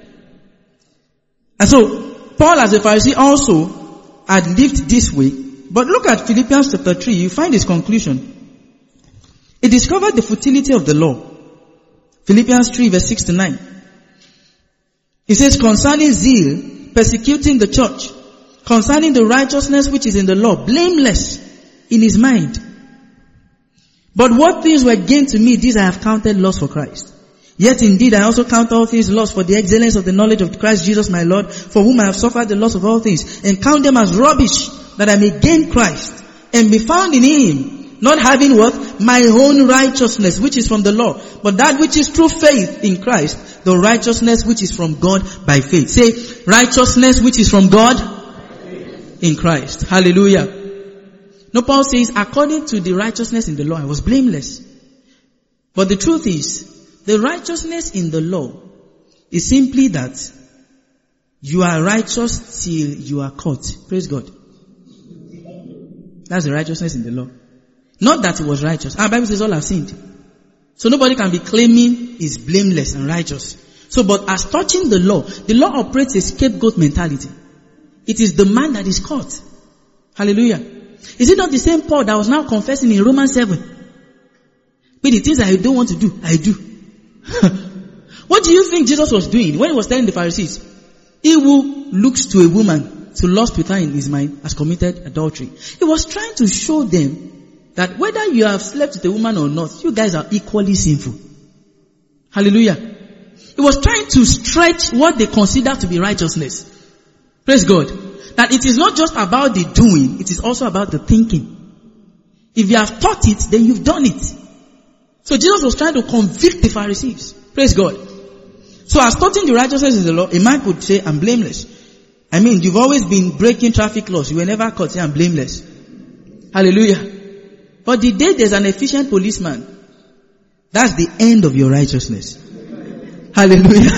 And so, Paul as a Pharisee also had lived this way. But look at Philippians chapter three, you find his conclusion. He discovered the futility of the law. Philippians three verse six to nine. He says, concerning zeal, persecuting the church, concerning the righteousness which is in the law, blameless in his mind. But what things were gained to me, these I have counted loss for Christ. Yet indeed I also count all things loss for the excellence of the knowledge of Christ Jesus my Lord, for whom I have suffered the loss of all things, and count them as rubbish, that I may gain Christ, and be found in him, not having what? My own righteousness, which is from the law, but that which is through faith in Christ, the righteousness which is from God by faith. Say, righteousness which is from God in Christ. Hallelujah. No, Paul says, according to the righteousness in the law, I was blameless. But the truth is, the righteousness in the law is simply that you are righteous till you are caught. Praise God. That's the righteousness in the law. Not that he was righteous. Our Bible says all have sinned. So nobody can be claiming he's blameless and righteous. So, but as touching the law, the law operates a scapegoat mentality. It is the man that is caught. Hallelujah. Is it not the same Paul that was now confessing in Romans seven? But the things I don't want to do, I do. What do you think Jesus was doing when he was telling the Pharisees? He who looks to a woman to lust with her in his mind has committed adultery. He was trying to show them that whether you have slept with a woman or not, you guys are equally sinful. Hallelujah. He was trying to stretch what they consider to be righteousness. Praise God. That it is not just about the doing, it is also about the thinking. If you have taught it, then you've done it. So Jesus was trying to convict the Pharisees. Praise God. So as touching the righteousness in the law, a man could say, I'm blameless. I mean, you've always been breaking traffic laws. You were never caught. Say, I'm blameless. Hallelujah. But the day there's an efficient policeman, that's the end of your righteousness. Hallelujah.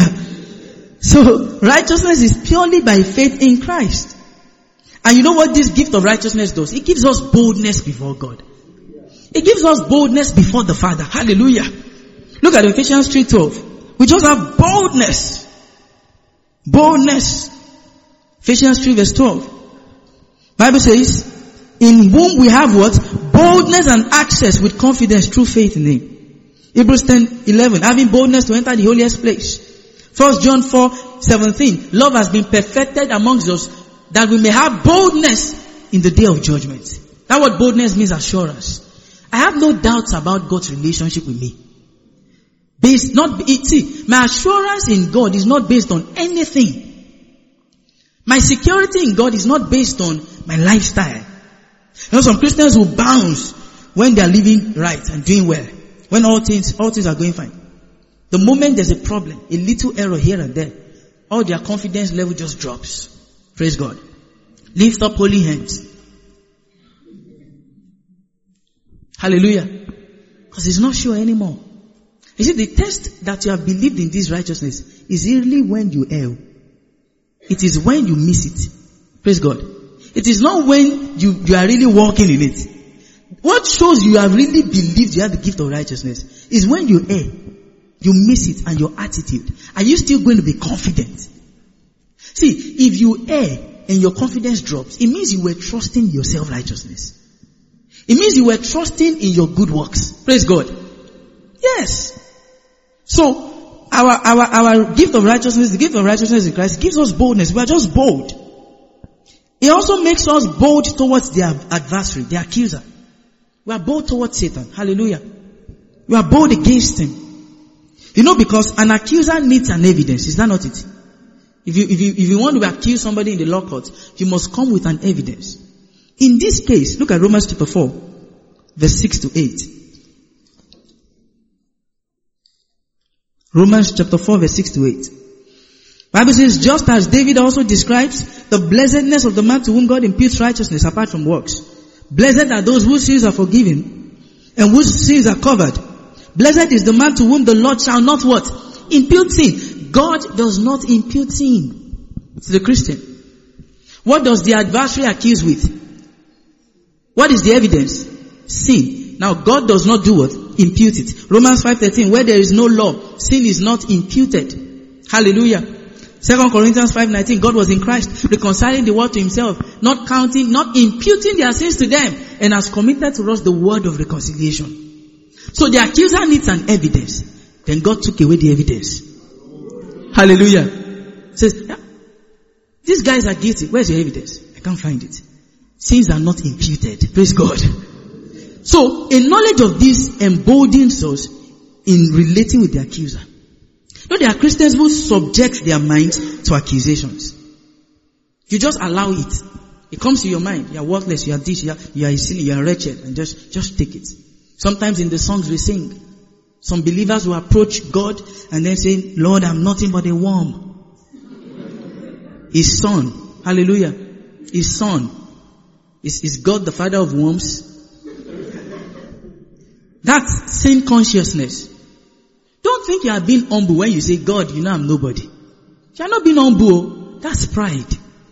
So righteousness is purely by faith in Christ. And you know what this gift of righteousness does? It gives us boldness before God. It gives us boldness before the Father. Hallelujah. Look at Ephesians three twelve. We just have boldness. Boldness. Ephesians three verse twelve. Bible says, in whom we have what? Boldness and access with confidence through faith in him. Hebrews ten eleven. Having boldness to enter the holiest place First John four seventeen. Love has been perfected amongst us that we may have boldness in the day of judgment. That word boldness means assurance. I have no doubts about God's relationship with me. Based not, see, my assurance in God is not based on anything. My security in God is not based on my lifestyle. You know, some Christians will bounce when they are living right and doing well. When all things, all things are going fine. The moment there's a problem, a little error here and there, all their confidence level just drops. Praise God. Lift up holy hands. Hallelujah. Because it's not sure anymore. You see, the test that you have believed in this righteousness is really when you err. It is when you miss it. Praise God. It is not when you, you are really walking in it. What shows you have really believed you have the gift of righteousness is when you err, you miss it, and your attitude. Are you still going to be confident? See, if you err and your confidence drops, it means you were trusting your self-righteousness. It means you were trusting in your good works. Praise God. Yes. So, our, our, our gift of righteousness, the gift of righteousness in Christ gives us boldness. We are just bold. It also makes us bold towards the adversary, the accuser. We are bold towards Satan. Hallelujah. We are bold against him. You know, because an accuser needs an evidence. Is that not it? If you, if you, if you want to accuse somebody in the law court, you must come with an evidence. In this case, look at Romans chapter four, verse six to eight. Romans chapter four, verse six to eight. Bible says, just as David also describes the blessedness of the man to whom God imputes righteousness apart from works. Blessed are those whose sins are forgiven and whose sins are covered. Blessed is the man to whom the Lord shall not what? Impute sin. God does not impute sin to the Christian. What does the adversary accuse with? What is the evidence? Sin. Now God does not do what? Impute it. Romans five thirteen, where there is no law, sin is not imputed. Hallelujah. Second Corinthians five nineteen, God was in Christ, reconciling the world to himself, not counting, not imputing their sins to them, and has committed to us the word of reconciliation. So the accuser needs an evidence. Then God took away the evidence. Hallelujah. Says, yeah, these guys are guilty. Where's your evidence? I can't find it. Sins are not imputed. Praise God. So a knowledge of this emboldens us in relating with the accuser. No, there are Christians who subject their minds to accusations. You just allow it. It comes to your mind. You are worthless. You are this. You are, you are a sinner. You are wretched. And just, just take it. Sometimes in the songs we sing, some believers will approach God and then say, Lord, I'm nothing but a worm. His son. Hallelujah. His son. Is, is God the father of worms? That's sin consciousness. Don't think you are being humble when you say, God, you know I'm nobody. You are not being humble. That's pride.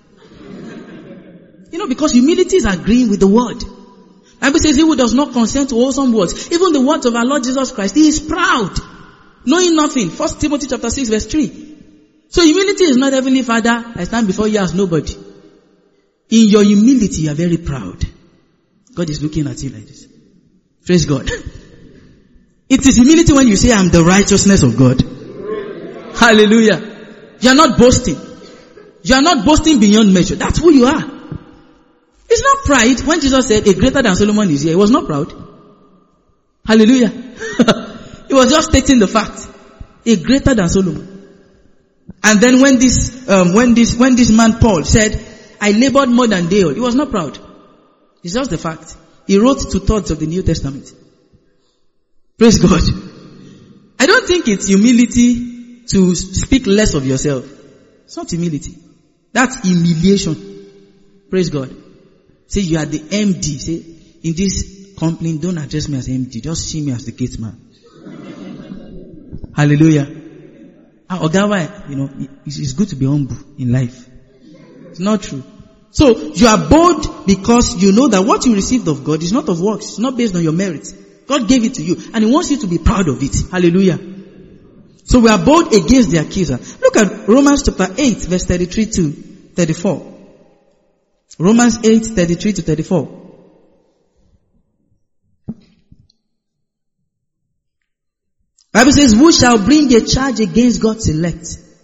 You know, because humility is agreeing with the word. Bible says he who does not consent to wholesome words, even the words of our Lord Jesus Christ, he is proud, knowing nothing. First Timothy chapter six verse three. So humility is not, Heavenly Father, I stand before you as nobody. In your humility, you are very proud. God is looking at you like this. Praise God. It is humility when you say, I'm the righteousness of God. Hallelujah. You are not boasting. You are not boasting beyond measure. That's who you are. It's not pride. When Jesus said, a greater than Solomon is here, he was not proud. Hallelujah. He was just stating the fact. A greater than Solomon. And then when this, um, when this, when this man Paul said, I labored more than they all, he was not proud. It's just the fact. He wrote two thirds of the New Testament. Praise God. I don't think it's humility to speak less of yourself. It's not humility. That's humiliation. Praise God. Say you are the M D. Say, in this company, don't address me as M D. Just see me as the gate man. Hallelujah. Ogawa, you know, it's good to be humble in life. It's not true. So, you are bold because you know that what you received of God is not of works. It's not based on your merit. God gave it to you and He wants you to be proud of it. Hallelujah. So we are bold against the accuser. Look at Romans chapter eight verse thirty-three to thirty-four. Romans eight, thirty-three to thirty-four. Bible says, who shall bring a charge against God's elect?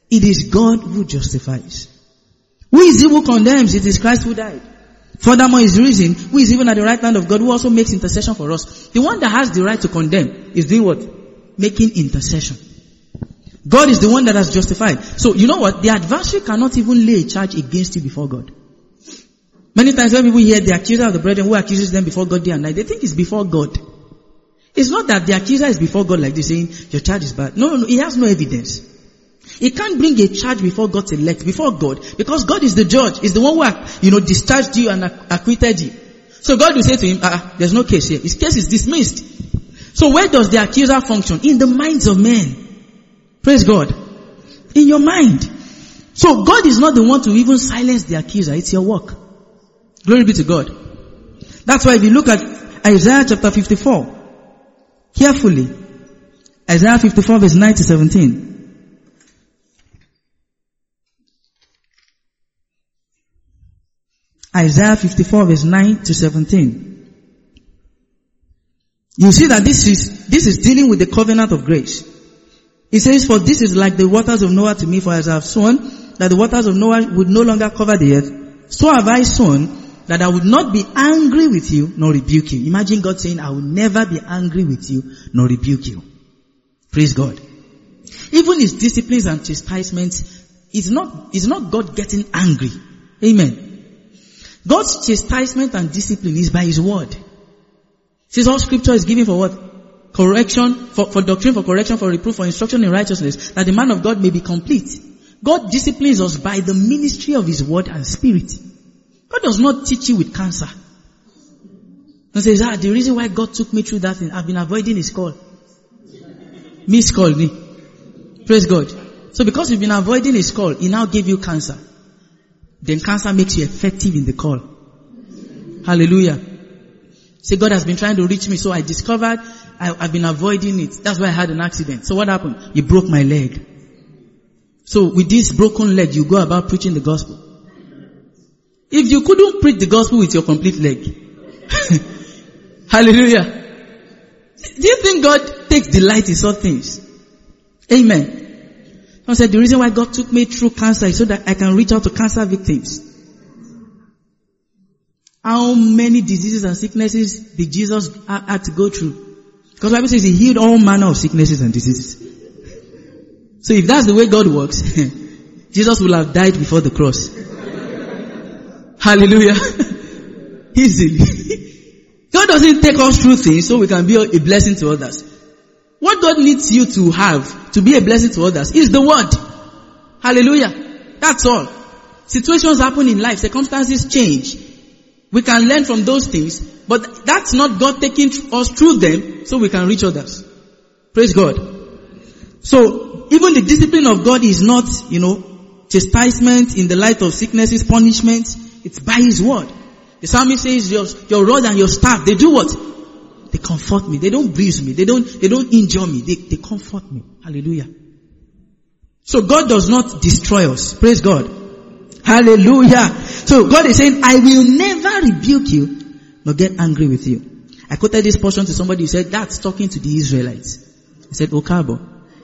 It is God who justifies. Who is he who condemns? It is Christ who died. Furthermore is risen, who is even at the right hand of God, who also makes intercession for us. The one that has the right to condemn is doing what? Making intercession. God is the one that has justified. So you know what? The adversary cannot even lay a charge against you before God. Many times when people hear the accuser of the brethren who accuses them before God day and night, they think it's before God. It's not that the accuser is before God like this saying, your charge is bad. No, no, no. He has no evidence. He can't bring a charge before God's elect, before God, because God is the judge. He's the one who, you know, discharged you and acquitted you. So God will say to him, ah, there's no case here. His case is dismissed. So where does the accuser function? In the minds of men. Praise God. In your mind. So God is not the one to even silence the accuser. It's your work. Glory be to God. That's why if you look at Isaiah chapter fifty-four, carefully, Isaiah fifty-four verse nine to seventeen. Isaiah fifty-four verse nine to seventeen. You see that this is, this is dealing with the covenant of grace. It says, for this is like the waters of Noah to me, for as I have sworn that the waters of Noah would no longer cover the earth, so have I sworn that I would not be angry with you nor rebuke you. Imagine God saying, I will never be angry with you nor rebuke you. Praise God. Even his disciplines and chastisements, it's not, it's not God getting angry. Amen. God's chastisement and discipline is by his word. Since all scripture is given for what? Correction, for, for doctrine, for correction, for reproof, for instruction in righteousness, that the man of God may be complete. God disciplines us by the ministry of his word and spirit. God does not teach you with cancer. And says, ah, the reason why God took me through that thing, I've been avoiding his call. Miss call me. Praise God. So because you've been avoiding his call, he now gave you cancer. Then cancer makes you effective in the call. Hallelujah. Say, God has been trying to reach me, so I discovered I, I've been avoiding it. That's why I had an accident. So what happened? You broke my leg. So with this broken leg, you go about preaching the gospel. If you couldn't preach the gospel with your complete leg, hallelujah. Do you think God takes delight in such things? Amen. Someone said, the reason why God took me through cancer is so that I can reach out to cancer victims. How many diseases and sicknesses did Jesus have to go through? Because the Bible says he healed all manner of sicknesses and diseases. So if that's the way God works, Jesus will have died before the cross. Hallelujah. Easily. God doesn't take us through things so we can be a blessing to others. What God needs you to have to be a blessing to others is the word. Hallelujah. That's all. Situations happen in life. Circumstances change. We can learn from those things, but that's not God taking us through them so we can reach others. Praise God. So, even the discipline of God is not, you know, chastisement in the light of sicknesses, punishment. It's by his word. The psalmist says, your, your rod and your staff, they do what? They comfort me. They don't bruise me. They don't, they don't injure me. They, they comfort me. Hallelujah. So God does not destroy us. Praise God. Hallelujah. So God is saying, I will never rebuke you nor get angry with you. I quoted this portion to somebody who said, that's talking to the Israelites. I said, Okabo.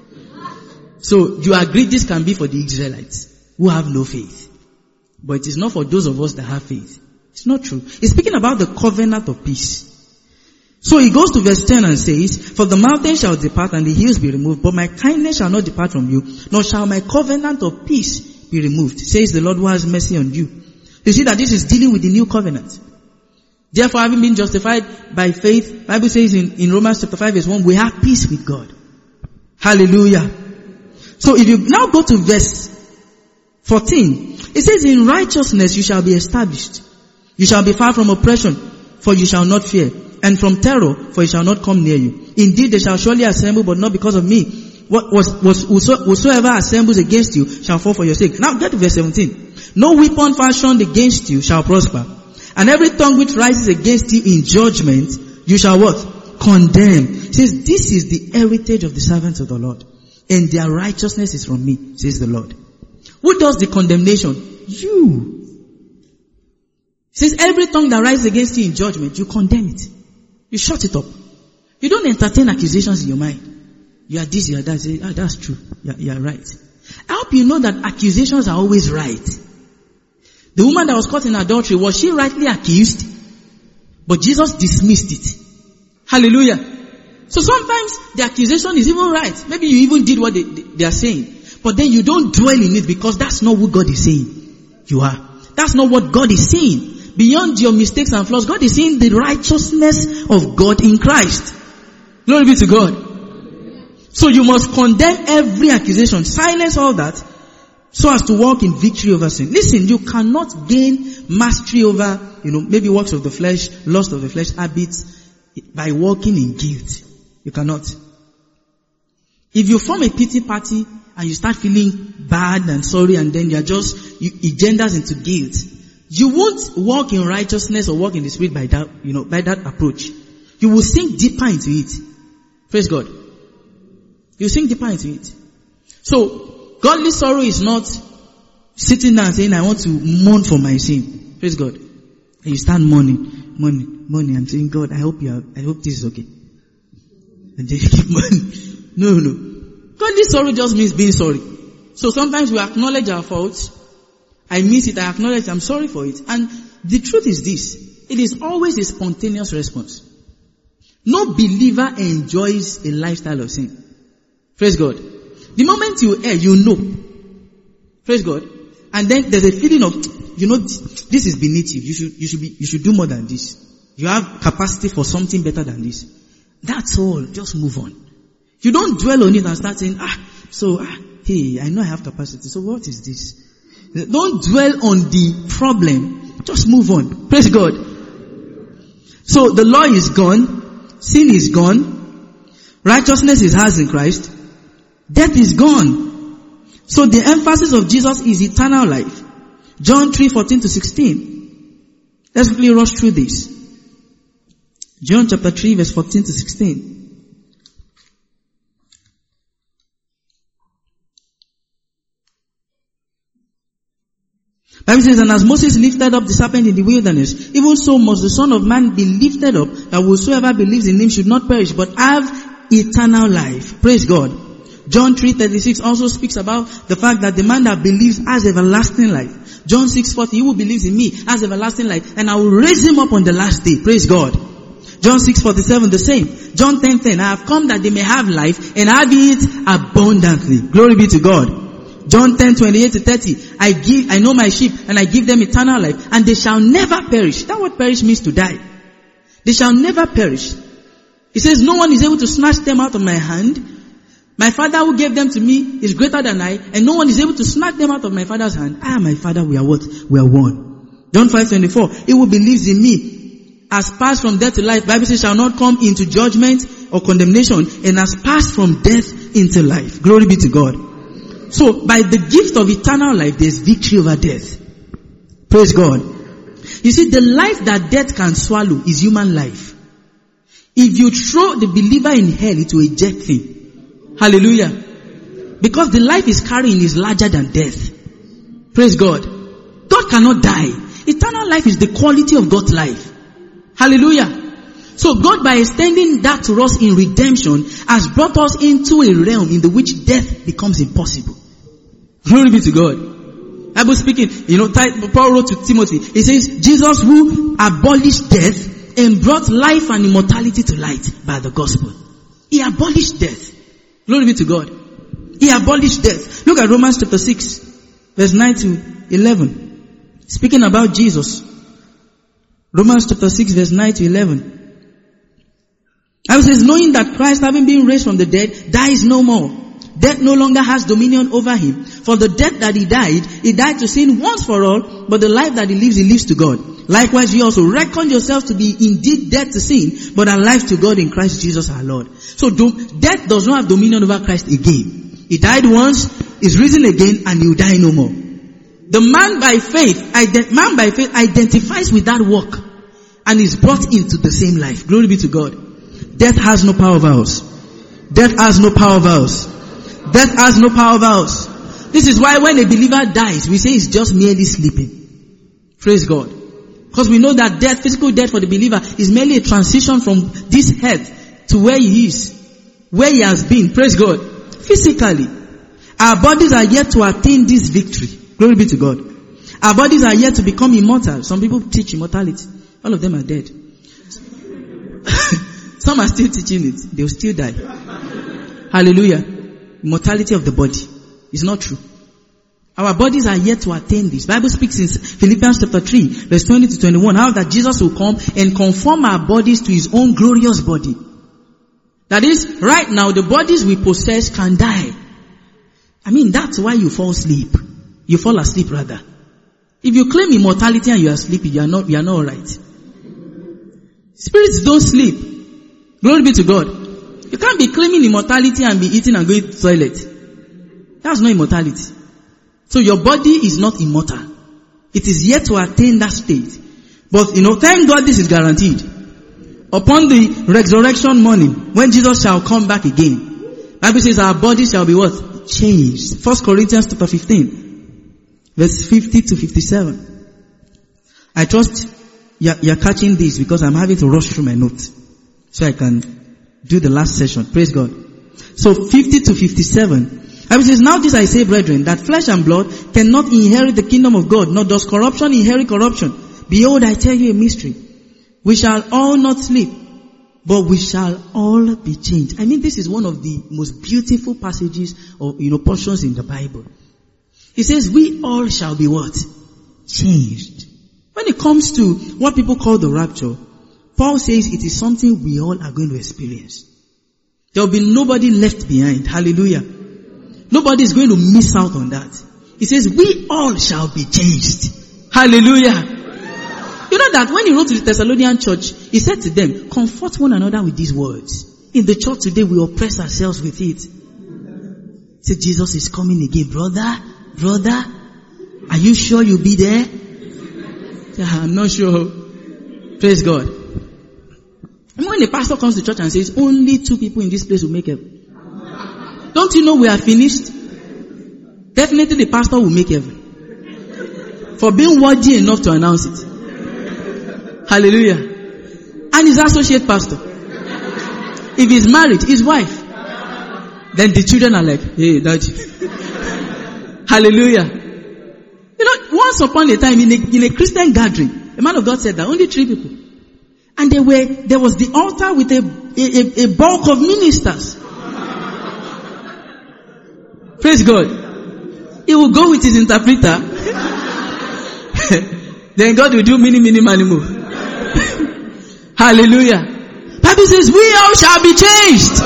So you agree this can be for the Israelites who have no faith. But it is not for those of us that have faith. It's not true. It's speaking about the covenant of peace. So he goes to verse ten and says, for the mountains shall depart and the hills be removed, but my kindness shall not depart from you, nor shall my covenant of peace be removed, says the Lord who has mercy on you. You see that this is dealing with the new covenant. Therefore, having been justified by faith, Bible says in, in Romans chapter five verse one, we have peace with God. Hallelujah. So if you now go to verse fourteen, it says, in righteousness you shall be established. You shall be far from oppression, for you shall not fear. And from terror, for it shall not come near you. Indeed, they shall surely assemble, but not because of me. What was, was, whosoever assembles against you shall fall for your sake. Now get to verse seventeen. No weapon fashioned against you shall prosper. And every tongue which rises against you in judgment, you shall what? Condemn. It says, this is the heritage of the servants of the Lord. And their righteousness is from me, says the Lord. Who does the condemnation? You. It says, every tongue that rises against you in judgment, you condemn it. You shut it up. You don't entertain accusations in your mind. You are this, you are that. Say, ah, that's true. You are, you are right. How hope you know that accusations are always right. The woman that was caught in adultery, was she rightly accused? But Jesus dismissed it. Hallelujah. So sometimes the accusation is even right. Maybe you even did what they, they, they are saying. But then you don't dwell in it because that's not what God is saying you are. That's not what God is saying. Beyond your mistakes and flaws, God is saying the righteousness of God in Christ. Glory be to God. So you must condemn every accusation. Silence all that so as to walk in victory over sin. Listen, you cannot gain mastery over, you know, maybe works of the flesh, lust of the flesh, habits by walking in guilt. You cannot. If you form a pity party and you start feeling bad and sorry and then you are just, you, it genders into guilt, you won't walk in righteousness or walk in the spirit by that, you know, by that approach. You will sink deeper into it. Praise God. You sink deeper into it. So, godly sorrow is not sitting down and saying, I want to mourn for my sin. Praise God. And you start mourning, mourning, mourning and saying, God, I hope you are, I hope this is okay. And then you keep mourning. No, no. Godly sorrow just means being sorry. So sometimes we acknowledge our faults. I miss it, I acknowledge I'm sorry for it. And the truth is this, it is always a spontaneous response. No believer enjoys a lifestyle of sin. Praise God. The moment you err, you know. Praise God. And then there's a feeling of, you know, this is beneath you. You should, you should be, you should do more than this. You have capacity for something better than this. That's all. Just move on. You don't dwell on it and start saying, ah, so, ah, hey, I know I have capacity. So what is this? Don't dwell on the problem. Just move on. Praise God. So the law is gone. Sin is gone. Righteousness is ours in Christ. Death is gone. So the emphasis of Jesus is eternal life. John three fourteen to sixteen. Let's quickly rush through this. John chapter three verse fourteen to sixteen. Bible says, and as Moses lifted up the serpent in the wilderness, even so must the Son of Man be lifted up, that whosoever believes in him should not perish, but have eternal life. Praise God. John three thirty-six also speaks about the fact that the man that believes has everlasting life. John six forty, he who believes in me has everlasting life, and I will raise him up on the last day. Praise God. John six forty-seven, the same. John ten ten, I have come that they may have life and have it abundantly. Glory be to God. John ten twenty-eight to thirty, I give, I know my sheep and I give them eternal life and they shall never perish. That word perish means to die. They shall never perish. He says, no one is able to snatch them out of my hand. My Father who gave them to me is greater than I, and no one is able to snatch them out of my Father's hand. I and my Father, we are what? We are one. John five twenty-four, he who believes in me has passed from death to life. Bible says, shall not come into judgment or condemnation, and has passed from death into life. Glory be to God. So, by the gift of eternal life, there's victory over death. Praise God. You see, the life that death can swallow is human life. If you throw the believer in hell, it will eject him. Hallelujah. Because the life he's carrying is larger than death. Praise God. God cannot die. Eternal life is the quality of God's life. Hallelujah. So God, by extending that to us in redemption, has brought us into a realm in the which death becomes impossible. Glory be to God. Bible speaking, you know, Paul wrote to Timothy, he says, Jesus who abolished death and brought life and immortality to light by the gospel. He abolished death. Glory be to God. He abolished death. Look at Romans chapter six, verse nine to eleven. Speaking about Jesus. Romans chapter six, verse nine to eleven. Bible says, knowing that Christ, having been raised from the dead, dies no more. Death no longer has dominion over him. For the death that he died, he died to sin once for all, but the life that he lives, he lives to God. Likewise, you also reckon yourselves to be indeed dead to sin, but alive to God in Christ Jesus our Lord. So do, death does not have dominion over Christ again. He died once, is risen again, and he will die no more. The man by faith, ident- man by faith identifies with that work and is brought into the same life. Glory be to God. Death has no power over us. Death has no power over us. Death has no power over us. This is why when a believer dies, we say he's just merely sleeping. Praise God. Because we know that death, physical death for the believer is merely a transition from this earth to where he is. Where he has been. Praise God. Physically. Our bodies are yet to attain this victory. Glory be to God. Our bodies are yet to become immortal. Some people teach immortality. All of them are dead. Some are still teaching it. They will still die. Hallelujah. Immortality of the body is not true. Our bodies are yet to attain this. Bible speaks in Philippians chapter three, verse twenty to twenty-one, how that Jesus will come and conform our bodies to his own glorious body. That is, right now, the bodies we possess can die. I mean, that's why you fall asleep. You fall asleep rather. If you claim immortality and you are sleeping, you are not, you are not alright. Spirits don't sleep. Glory be to God. You can't be claiming immortality and be eating and going to the toilet. That's not immortality. So your body is not immortal. It is yet to attain that state. But you know, thank God this is guaranteed. Upon the resurrection morning, when Jesus shall come back again, Bible says our bodies shall be what? Changed. First Corinthians chapter fifteen, verse fifty to fifty-seven. I trust you're, you're catching this because I'm having to rush through my notes so I can do the last session. Praise God. So fifty to fifty-seven. Bible says, now this I say, brethren, that flesh and blood cannot inherit the kingdom of God, nor does corruption inherit corruption. Behold, I tell you a mystery. We shall all not sleep, but we shall all be changed. I mean, this is one of the most beautiful passages or, you know, portions in the Bible. It says, we all shall be what? Changed. When it comes to what people call the rapture, Paul says it is something we all are going to experience. There will be nobody left behind. Hallelujah. Nobody is going to miss out on that. He says, we all shall be changed. Hallelujah. You know that when he wrote to the Thessalonian church, he said to them, comfort one another with these words. In the church today, we oppress ourselves with it. He said, Jesus is coming again. Brother, brother, are you sure you'll be there? Yeah, I'm not sure. Praise God. And when the pastor comes to church and says, only two people in this place will make heaven. Don't you know we are finished? Definitely the pastor will make heaven. For being worthy enough to announce it. Hallelujah. And his associate pastor. If he's married, his wife. Then the children are like, hey, daddy. Hallelujah. You know, once upon a time in a, in a Christian gathering, a man of God said that only three people. And they were, there was the altar with a, a, a bulk of ministers. Praise God. He will go with his interpreter. Then God will do many, many, many more. Hallelujah. Bible says, we all shall be changed.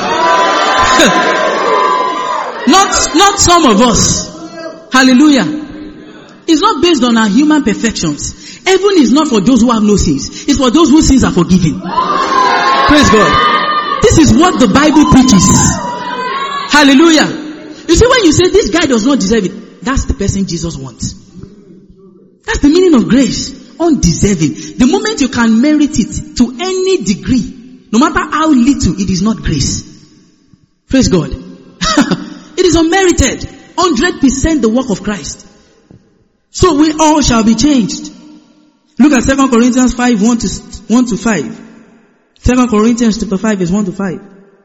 not, not some of us. Hallelujah. It's not based on our human perfections. Heaven is not for those who have no sins. It's for those whose sins are forgiven. Praise God. This is what the Bible preaches. Hallelujah. You see, when you say this guy does not deserve it, that's the person Jesus wants. That's the meaning of grace. Undeserving. The moment you can merit it to any degree, no matter how little, it is not grace. Praise God. It is unmerited. one hundred percent the work of Christ. So we all shall be changed. Look at Second Corinthians five, one to five. Second Corinthians chapter five, verse one to five.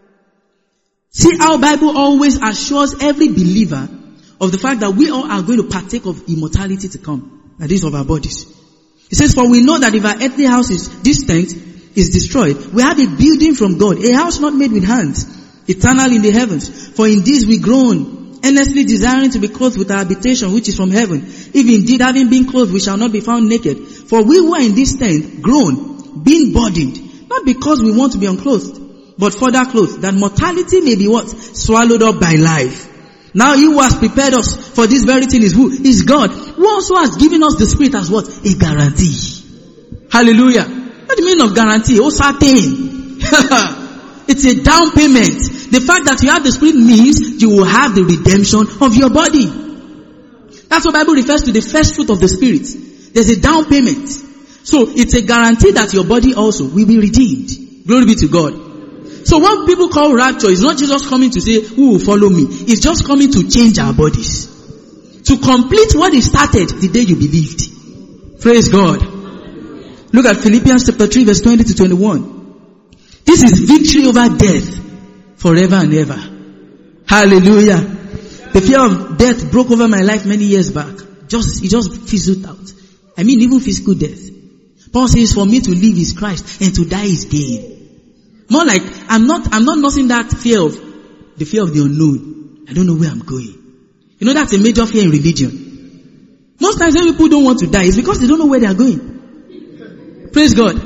See how Bible always assures every believer of the fact that we all are going to partake of immortality to come. That is of our bodies. It says, for we know that if our earthly house is distant, is destroyed, we have a building from God, a house not made with hands, eternal in the heavens. For in this we groan, earnestly desiring to be clothed with our habitation which is from heaven. If indeed having been clothed we shall not be found naked. For we who are in this tent groan, being burdened, not because we want to be unclothed, but further clothed, that mortality may be what? Swallowed up by life. Now he who has prepared us for this very thing is who? Is God. Who also has given us the Spirit as what? A guarantee. Hallelujah. What do you mean of guarantee? Oh, certain. It's a down payment. The fact that you have the Spirit means you will have the redemption of your body. That's what the Bible refers to the first fruit of the Spirit. There's a down payment. So it's a guarantee that your body also will be redeemed. Glory be to God. So what people call rapture is not Jesus coming to say, who will follow me? It's just coming to change our bodies. To complete what he started the day you believed. Praise God. Look at Philippians chapter three verse twenty to twenty-one. This is victory over death forever and ever. Hallelujah. The fear of death broke over my life many years back. Just, it just fizzled out. I mean, even physical death. Paul says, for me to live is Christ and to die is gain. More like, I'm not, I'm not nursing that fear of, the fear of the unknown. I don't know where I'm going. You know, that's a major fear in religion. Most times when people don't want to die, it's because they don't know where they are going. Praise God.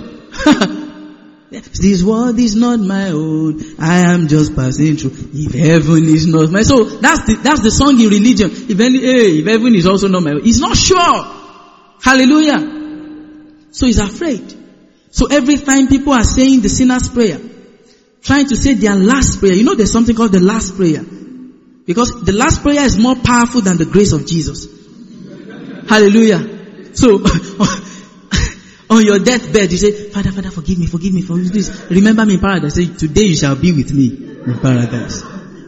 This world is not my own. I am just passing through. If heaven is not my, so that's the, that's the song in religion. If any, hey, if heaven is also not my own. He's not sure. Hallelujah. So he's afraid. So every time people are saying the sinner's prayer, trying to say their last prayer, you know there's something called the last prayer. Because the last prayer is more powerful than the grace of Jesus. Hallelujah. So, on your deathbed, you say, Father, Father, forgive me, forgive me, forgive me, please. Remember me in paradise. Say, today you shall be with me in paradise.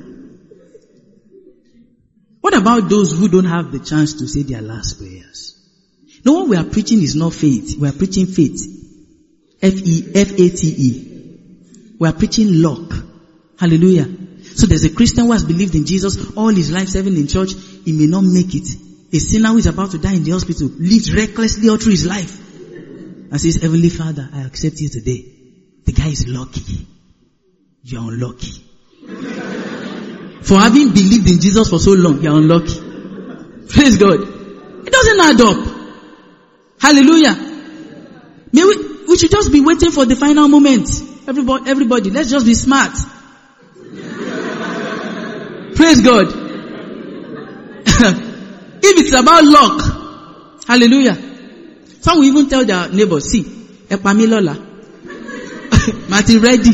What about those who don't have the chance to say their last prayers? No, what we are preaching is not faith. We are preaching faith. F E F A T E. We are preaching luck. Hallelujah. So there's a Christian who has believed in Jesus all his life, serving in church. He may not make it. A sinner who is about to die in the hospital lives recklessly all through his life. And says, Heavenly Father, I accept you today. The guy is lucky. You're unlucky. For having believed in Jesus for so long, you're unlucky. Praise God. It doesn't add up. Hallelujah. May we, we should just be waiting for the final moment. Everybody, everybody, let's just be smart. Praise God. If it's about luck, hallelujah. Some will even tell their neighbors, see, Epamilola, Martin ready.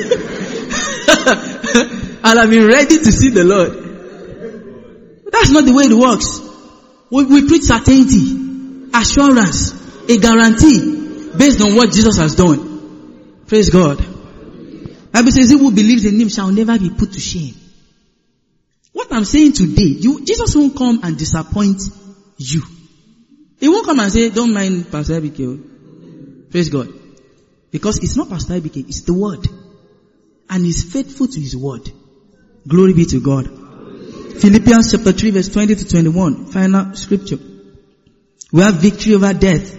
I'll have been ready to see the Lord. But that's not the way it works. We, we preach certainty, assurance, a guarantee based on what Jesus has done. Praise God. Bible says, he who believes in him shall never be put to shame. What I'm saying today, you, Jesus won't come and disappoint you. He won't come and say, don't mind Pastor Ebike. Praise God. Because it's not Pastor Ebike, it's the word. And he's faithful to his word. Glory be to God. Philippians chapter three verse twenty to twenty-one. Final scripture. We have victory over death.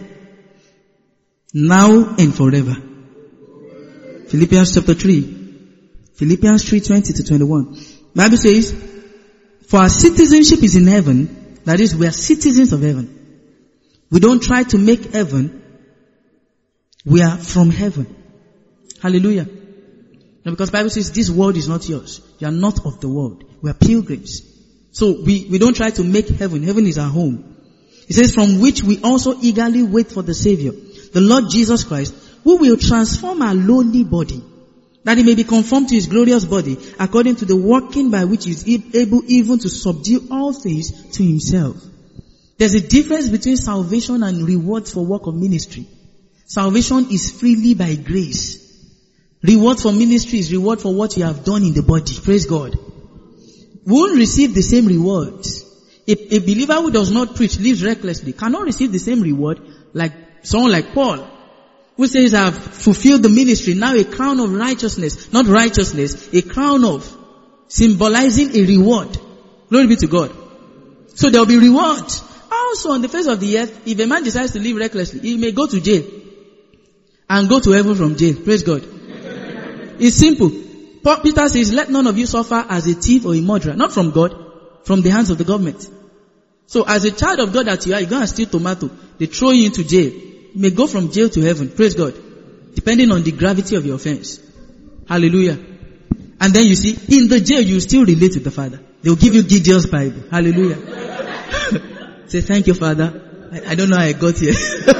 Now and forever. Philippians chapter three. Philippians three twenty to twenty-one. Bible says, for our citizenship is in heaven. That is, we are citizens of heaven. We don't try to make heaven. We are from heaven. Hallelujah. No, because the Bible says this world is not yours. You are not of the world. We are pilgrims. So we, we don't try to make heaven. Heaven is our home. It says, from which we also eagerly wait for the Savior, the Lord Jesus Christ, who will transform our lowly body, that he may be conformed to his glorious body, according to the working by which he is able even to subdue all things to himself. There's a difference between salvation and rewards for work of ministry. Salvation is freely by grace. Reward for ministry is reward for what you have done in the body. Praise God. We won't receive the same rewards. A, a believer who does not preach, lives recklessly, cannot receive the same reward like someone like Paul, who says, I have fulfilled the ministry. Now a crown of righteousness, not righteousness, a crown of symbolizing a reward. Glory be to God. So there will be rewards. Also on the face of the earth, if a man decides to live recklessly, he may go to jail and go to heaven from jail. Praise God. It's simple. Peter says, let none of you suffer as a thief or a murderer. Not from God, from the hands of the government. So as a child of God that you are, you go and steal tomato. They throw you into jail. You may go from jail to heaven. Praise God. Depending on the gravity of your offense. Hallelujah. And then you see, in the jail you still relate to the Father. They will give you Gideon's Bible. Hallelujah. Say, thank you, Father. I, I don't know how I got here.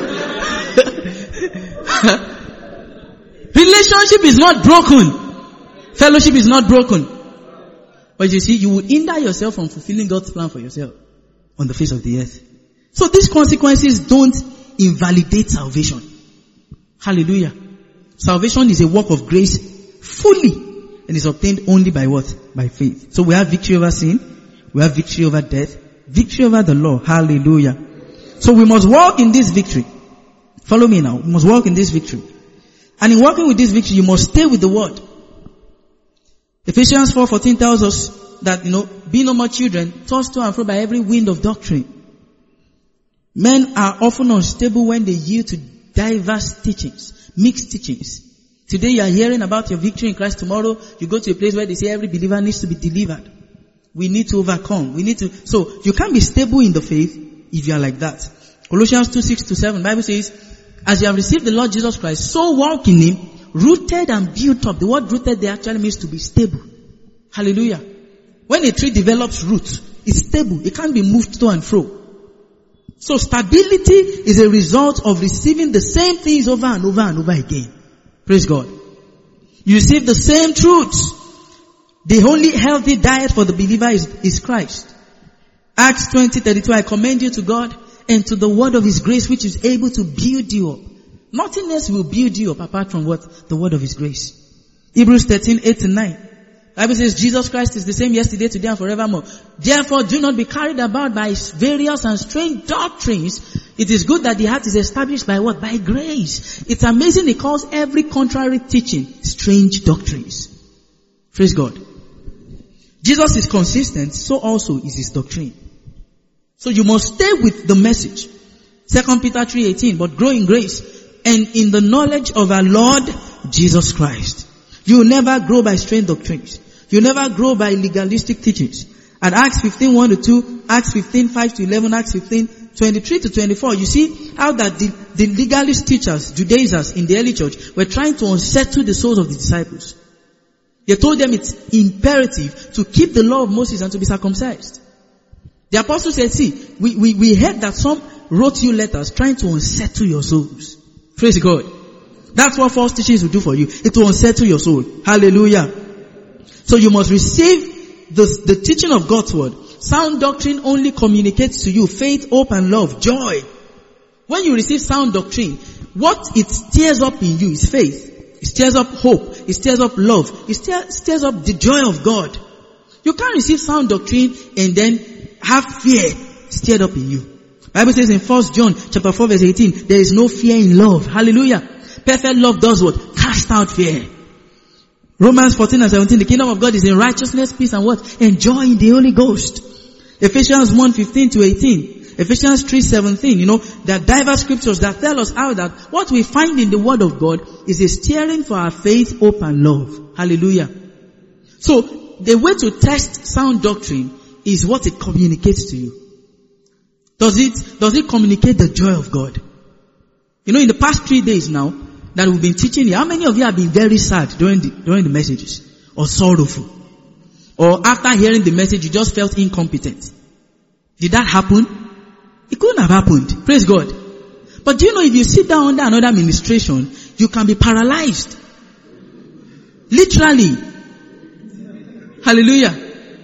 Relationship is not broken. Fellowship is not broken. But you see, you will hinder yourself from fulfilling God's plan for yourself on the face of the earth. So these consequences don't invalidate salvation. Hallelujah. Salvation is a work of grace fully and is obtained only by what? By faith. So we have victory over sin. We have victory over death. Victory over the law. Hallelujah. So we must walk in this victory. Follow me now. We must walk in this victory. And in walking with this victory, you must stay with the word. Ephesians four fourteen tells us that, you know, be no more children, tossed to and fro by every wind of doctrine. Men are often unstable when they yield to diverse teachings, mixed teachings. Today you are hearing about your victory in Christ. Tomorrow you go to a place where they say every believer needs to be delivered. We need to overcome. We need to, so you can't be stable in the faith if you are like that. Colossians two, six to seven, Bible says, as you have received the Lord Jesus Christ, so walk in Him, rooted and built up. The word rooted there actually means to be stable. Hallelujah. When a tree develops roots, it's stable. It can't be moved to and fro. So stability is a result of receiving the same things over and over and over again. Praise God. You receive the same truths. The only healthy diet for the believer is, is Christ. Acts twenty, thirty-two, I commend you to God and to the word of His grace which is able to build you up. Nothing else will build you up apart from what? The word of His grace. Hebrews thirteen, eight to nine. Bible says Jesus Christ is the same yesterday, today and forevermore. Therefore do not be carried about by various and strange doctrines. It is good that the heart is established by what? By grace. It's amazing He calls every contrary teaching strange doctrines. Praise God. Jesus is consistent, so also is His doctrine. So you must stay with the message. Second Peter three eighteen, but grow in grace and in the knowledge of our Lord Jesus Christ. You will never grow by strange doctrines. You will never grow by legalistic teachings. At Acts fifteen, one to two, Acts fifteen, five to eleven, Acts fifteen, twenty-three to twenty-four, you see how that the, the legalist teachers, Judaizers in the early church were trying to unsettle the souls of the disciples. They told them it's imperative to keep the law of Moses and to be circumcised. The apostle said, see, we, we, we heard that some wrote you letters trying to unsettle your souls. Praise God. That's what false teachings will do for you. It will unsettle your soul. Hallelujah. So you must receive the, the teaching of God's word. Sound doctrine only communicates to you faith, hope and love, joy. When you receive sound doctrine, what it stirs up in you is faith. It stirs up hope. It stirs up love. It stirs, stirs up the joy of God. You can't receive sound doctrine and then have fear stirred up in you. Bible says in First John chapter four verse eighteen, there is no fear in love. Hallelujah. Perfect love does what? Cast out fear. Romans fourteen and seventeen, the kingdom of God is in righteousness, peace and what? And joy in the Holy Ghost. Ephesians one, fifteen to eighteen. Ephesians three, seventeen, you know, there are diverse scriptures that tell us how that what we find in the word of God is a steering for our faith, hope and love. Hallelujah. So, the way to test sound doctrine is what it communicates to you. Does it, does it communicate the joy of God? You know, in the past three days now that we've been teaching you, how many of you have been very sad during the, during the messages? Or sorrowful? Or after hearing the message, you just felt incompetent? Did that happen? It couldn't have happened. Praise God. But do you know if you sit down under another administration, you can be paralyzed. Literally. Hallelujah.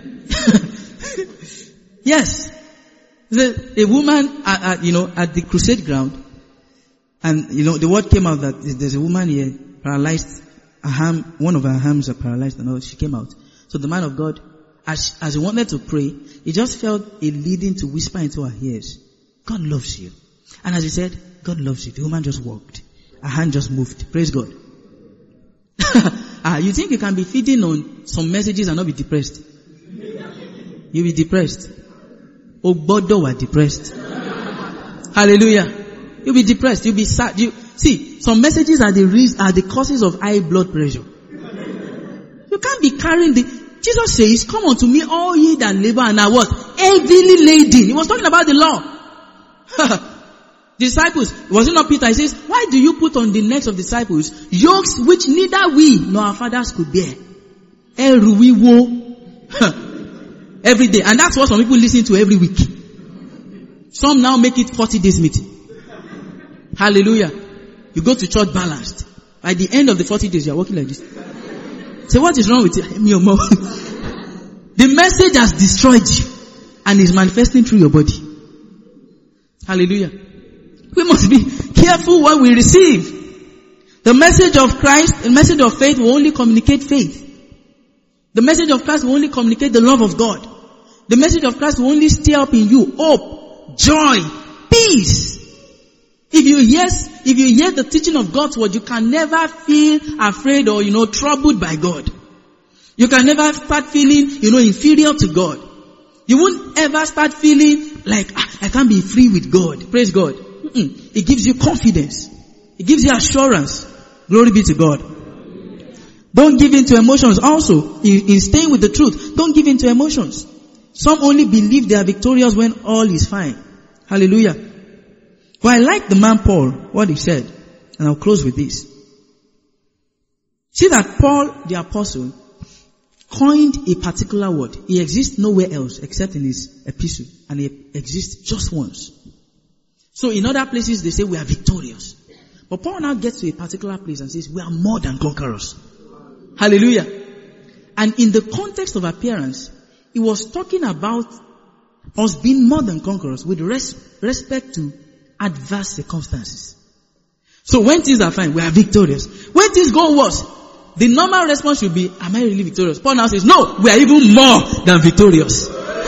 Yes. The, a woman at, at, you know, at the crusade ground, and you know, the word came out that there's a woman here paralyzed, a ham, one of her hams are paralyzed and all, she came out. So the man of God, as, as he wanted to pray, he just felt a leading to whisper into her ears, God loves you. And as he said, God loves you, the woman just walked. Her hand just moved. Praise God. ah, you think you can be feeding on some messages and not be depressed? You'll be depressed. Ogbodo were depressed. Hallelujah. You'll be depressed. You'll be sad. You, see, some messages are the reason, are the causes of high blood pressure. You can't be carrying the, Jesus says, come unto me all ye that labor and are what? Heavily laden. He was talking about the law. Disciples, was it not Peter? He says, why do you put on the necks of disciples yokes which neither we nor our fathers could bear? Every day. And that's what some people listen to every week. Some now make it forty days meeting. Hallelujah. You go to church balanced. By the end of the forty days, you are walking like this. Say, what is wrong with you? The message has destroyed you and is manifesting through your body. Hallelujah. We must be careful what we receive. The message of Christ, the message of faith will only communicate faith. The message of Christ will only communicate the love of God. The message of Christ will only stir up in you hope, joy, peace. If you hear, if you hear the teaching of God's word, you can never feel afraid or, you know, troubled by God. You can never start feeling, you know, inferior to God. You won't ever start feeling like, ah, I can't be free with God. Praise God. Mm-mm. It gives you confidence. It gives you assurance. Glory be to God. Don't give in to emotions also. In, in staying with the truth, don't give in to emotions. Some only believe they are victorious when all is fine. Hallelujah. But I like the man Paul, what he said. And I'll close with this. See that Paul the apostle coined a particular word. It exists nowhere else except in his epistle. And it exists just once. So in other places they say we are victorious. But Paul now gets to a particular place and says we are more than conquerors. Hallelujah. And in the context of appearance, he was talking about us being more than conquerors with res- respect to adverse circumstances. So when things are fine, we are victorious. When things go worse, the normal response should be, am I really victorious? Paul now says, no, we are even more than victorious.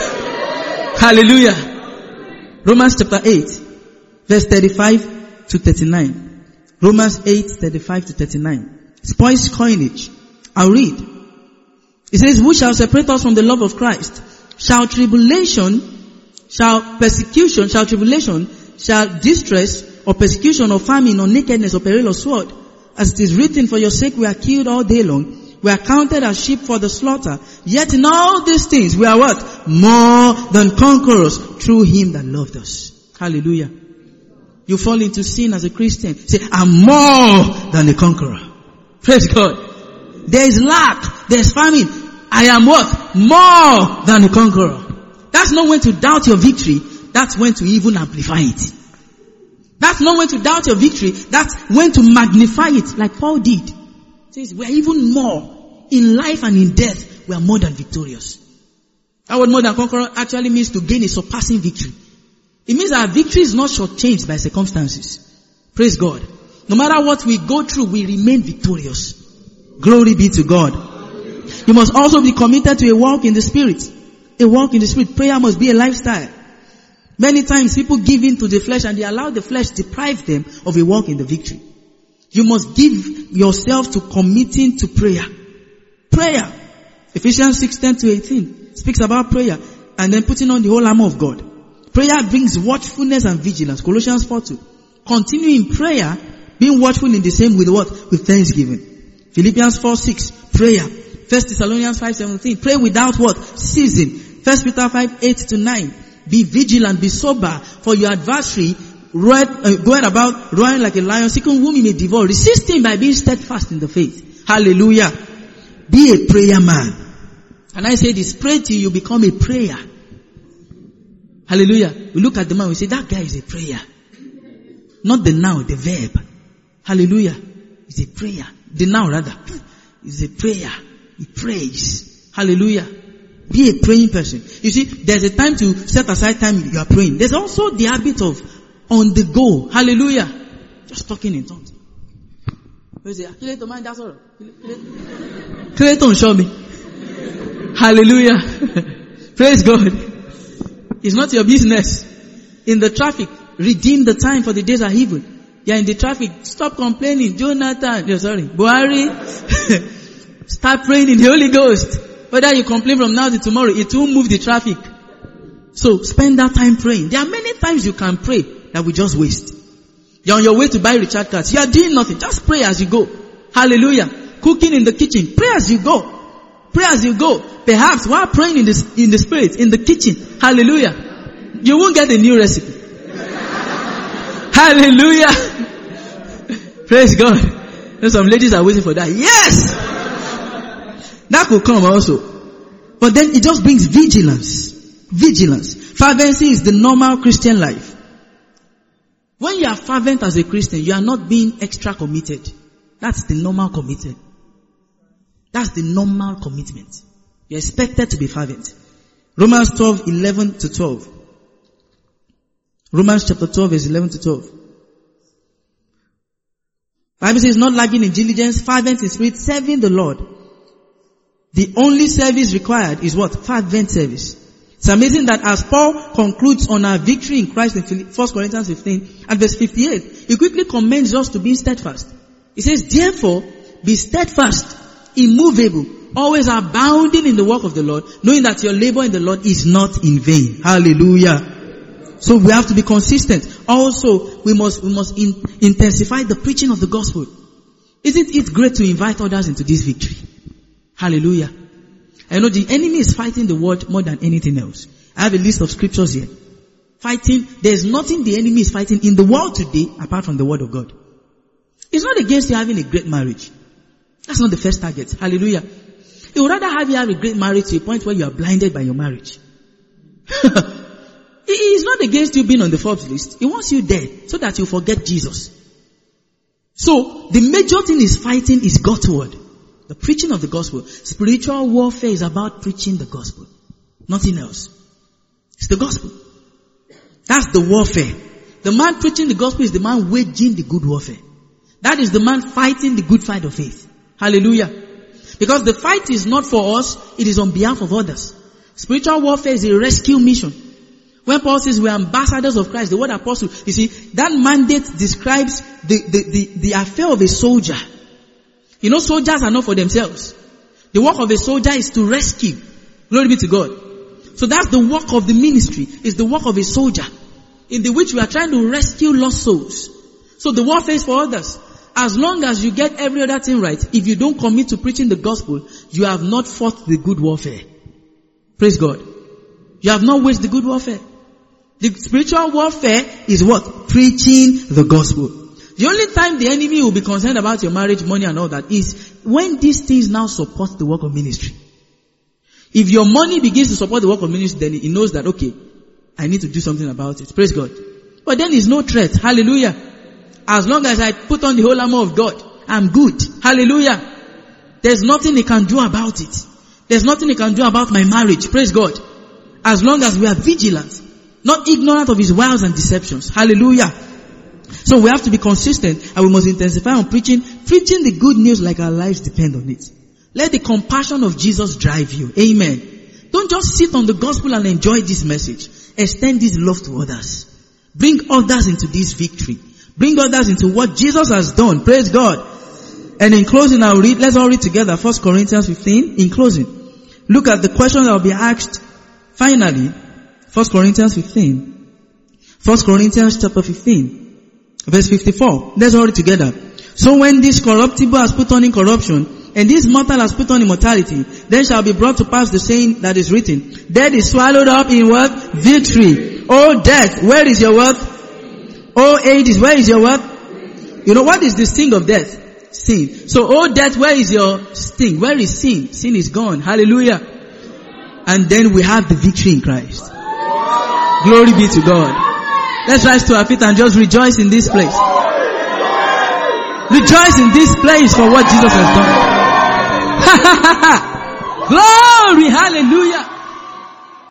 Hallelujah. Romans chapter eight, verse thirty-five to thirty-nine. Romans eight, thirty-five to thirty-nine. Spoils coinage. I'll read. It says, who shall separate us from the love of Christ? Shall tribulation, shall persecution, shall tribulation, shall distress, or persecution, or famine, or nakedness, or peril, or sword? As it is written, for your sake we are killed all day long. We are counted as sheep for the slaughter. Yet in all these things we are what? More than conquerors through him that loved us. Hallelujah. You fall into sin as a Christian. Say, I'm more than a conqueror. Praise God. There is lack. There is famine. I am what? More than a conqueror. That's not when to doubt your victory. That's when to even amplify it. That's not when to doubt your victory. That's when to magnify it like Paul did. He says, we are even more. In life and in death, we are more than victorious. That word more than conqueror actually means to gain a surpassing victory. It means our victory is not shortchanged by circumstances. Praise God. No matter what we go through, we remain victorious. Glory be to God. You must also be committed to a walk in the Spirit. A walk in the Spirit. Prayer must be a lifestyle. Many times people give in to the flesh and they allow the flesh deprive them of a walk in the victory. You must give yourself to committing to prayer. Prayer. Ephesians six, ten to eighteen speaks about prayer and then putting on the whole armor of God. Prayer brings watchfulness and vigilance. Colossians four two. Continue in prayer, being watchful in the same with what? With thanksgiving. Philippians four six. Prayer. First Thessalonians five seventeen. Pray without what? Ceasing. First Peter five eight to nine. Be vigilant, be sober, for your adversary right, uh, going about roaring like a lion, seeking whom he may devour. Resist him by being steadfast in the faith. Hallelujah. Be a prayer man. And I say this, pray till you become a prayer. Hallelujah. We look at the man, we say, that guy is a prayer. Not the noun, the verb. Hallelujah. It's a prayer. The noun rather. It's a prayer. He prays. Hallelujah. Be a praying person. You see, there's a time to set aside time you are praying. There's also the habit of on the go. Hallelujah. Just talking in tongues. Clayton, show me. Hallelujah. Praise God. It's not your business. In the traffic, redeem the time for the days are evil. You're in the traffic, stop complaining. Jonathan, oh, sorry, Buhari. Start praying in the Holy Ghost. Whether you complain from now to tomorrow, it will move the traffic. So spend that time praying. There are many times you can pray that we just waste. You're on your way to buy recharge cards. You are doing nothing. Just pray as you go. Hallelujah. Cooking in the kitchen. Pray as you go. Pray as you go. Perhaps while praying in the, in the spirit, in the kitchen. Hallelujah. You won't get a new recipe. Hallelujah. Praise God. And some ladies are waiting for that. Yes! That could come also. But then it just brings vigilance. Vigilance. Fervency is the normal Christian life. When you are fervent as a Christian, you are not being extra committed. That's the normal committed. That's the normal commitment. You're expected to be fervent. Romans twelve, eleven to twelve. Romans chapter twelve, verse eleven to twelve. Bible says, not lagging in diligence, fervent in spirit, serving the Lord. The only service required is what? Fervent service. It's amazing that as Paul concludes on our victory in Christ in First Corinthians fifteen and verse fifty-eight, he quickly commends us to being steadfast. He says, therefore, be steadfast, immovable, always abounding in the work of the Lord, knowing that your labor in the Lord is not in vain. Hallelujah. So we have to be consistent. Also, we must, we must in, intensify the preaching of the gospel. Isn't it great to invite others into this victory? Hallelujah. I know the enemy is fighting the word more than anything else. I have a list of scriptures here. Fighting, there's nothing the enemy is fighting in the world today apart from the word of God. It's not against you having a great marriage. That's not the first target. Hallelujah. He would rather have you have a great marriage to a point where you are blinded by your marriage. He is not against you being on the Forbes list. He wants you there so that you forget Jesus. So, the major thing is fighting is God's word. The preaching of the gospel. Spiritual warfare is about preaching the gospel. Nothing else. It's the gospel. That's the warfare. The man preaching the gospel is the man waging the good warfare. That is the man fighting the good fight of faith. Hallelujah. Because the fight is not for us, it is on behalf of others. Spiritual warfare is a rescue mission. When Paul says we are ambassadors of Christ, the word apostle, you see, that mandate describes the, the, the, the affair of a soldier. You know, soldiers are not for themselves. The work of a soldier is to rescue. Glory be to God. So that's the work of the ministry, is the work of a soldier, in the which we are trying to rescue lost souls. So the warfare is for others. As long as you get every other thing right, if you don't commit to preaching the gospel, you have not fought the good warfare. Praise God. You have not waged the good warfare. The spiritual warfare is what? Preaching the gospel. The only time the enemy will be concerned about your marriage, money and all that is when these things now support the work of ministry. If your money begins to support the work of ministry, then he knows that, okay, I need to do something about it. Praise God. But then it's no threat. Hallelujah. As long as I put on the whole armor of God, I'm good. Hallelujah. There's nothing he can do about it. There's nothing he can do about my marriage. Praise God. As long as we are vigilant, not ignorant of his wiles and deceptions. Hallelujah. So we have to be consistent and we must intensify on preaching, preaching the good news like our lives depend on it. Let the compassion of Jesus drive you. Amen. Don't just sit on the gospel and enjoy this message. Extend this love to others. Bring others into this victory. Bring others into what Jesus has done. Praise God. And in closing, I'll read, let's all read together First Corinthians fifteen. In closing, look at the question that will be asked finally. First Corinthians fifteen. First Corinthians chapter fifteen. Verse fifty-four. Let's all read together. So when this corruptible has put on incorruption, and this mortal has put on immortality, then shall be brought to pass the saying that is written, death is swallowed up in what? Victory. O death, where is your what? O Hades, where is your what? You know what is the sting of death? Sin. So, O death, where is your sting? Where is sin? Sin is gone. Hallelujah. And then we have the victory in Christ. Glory be to God. Let's rise to our feet and just rejoice in this place. Rejoice in this place for what Jesus has done. Glory, hallelujah.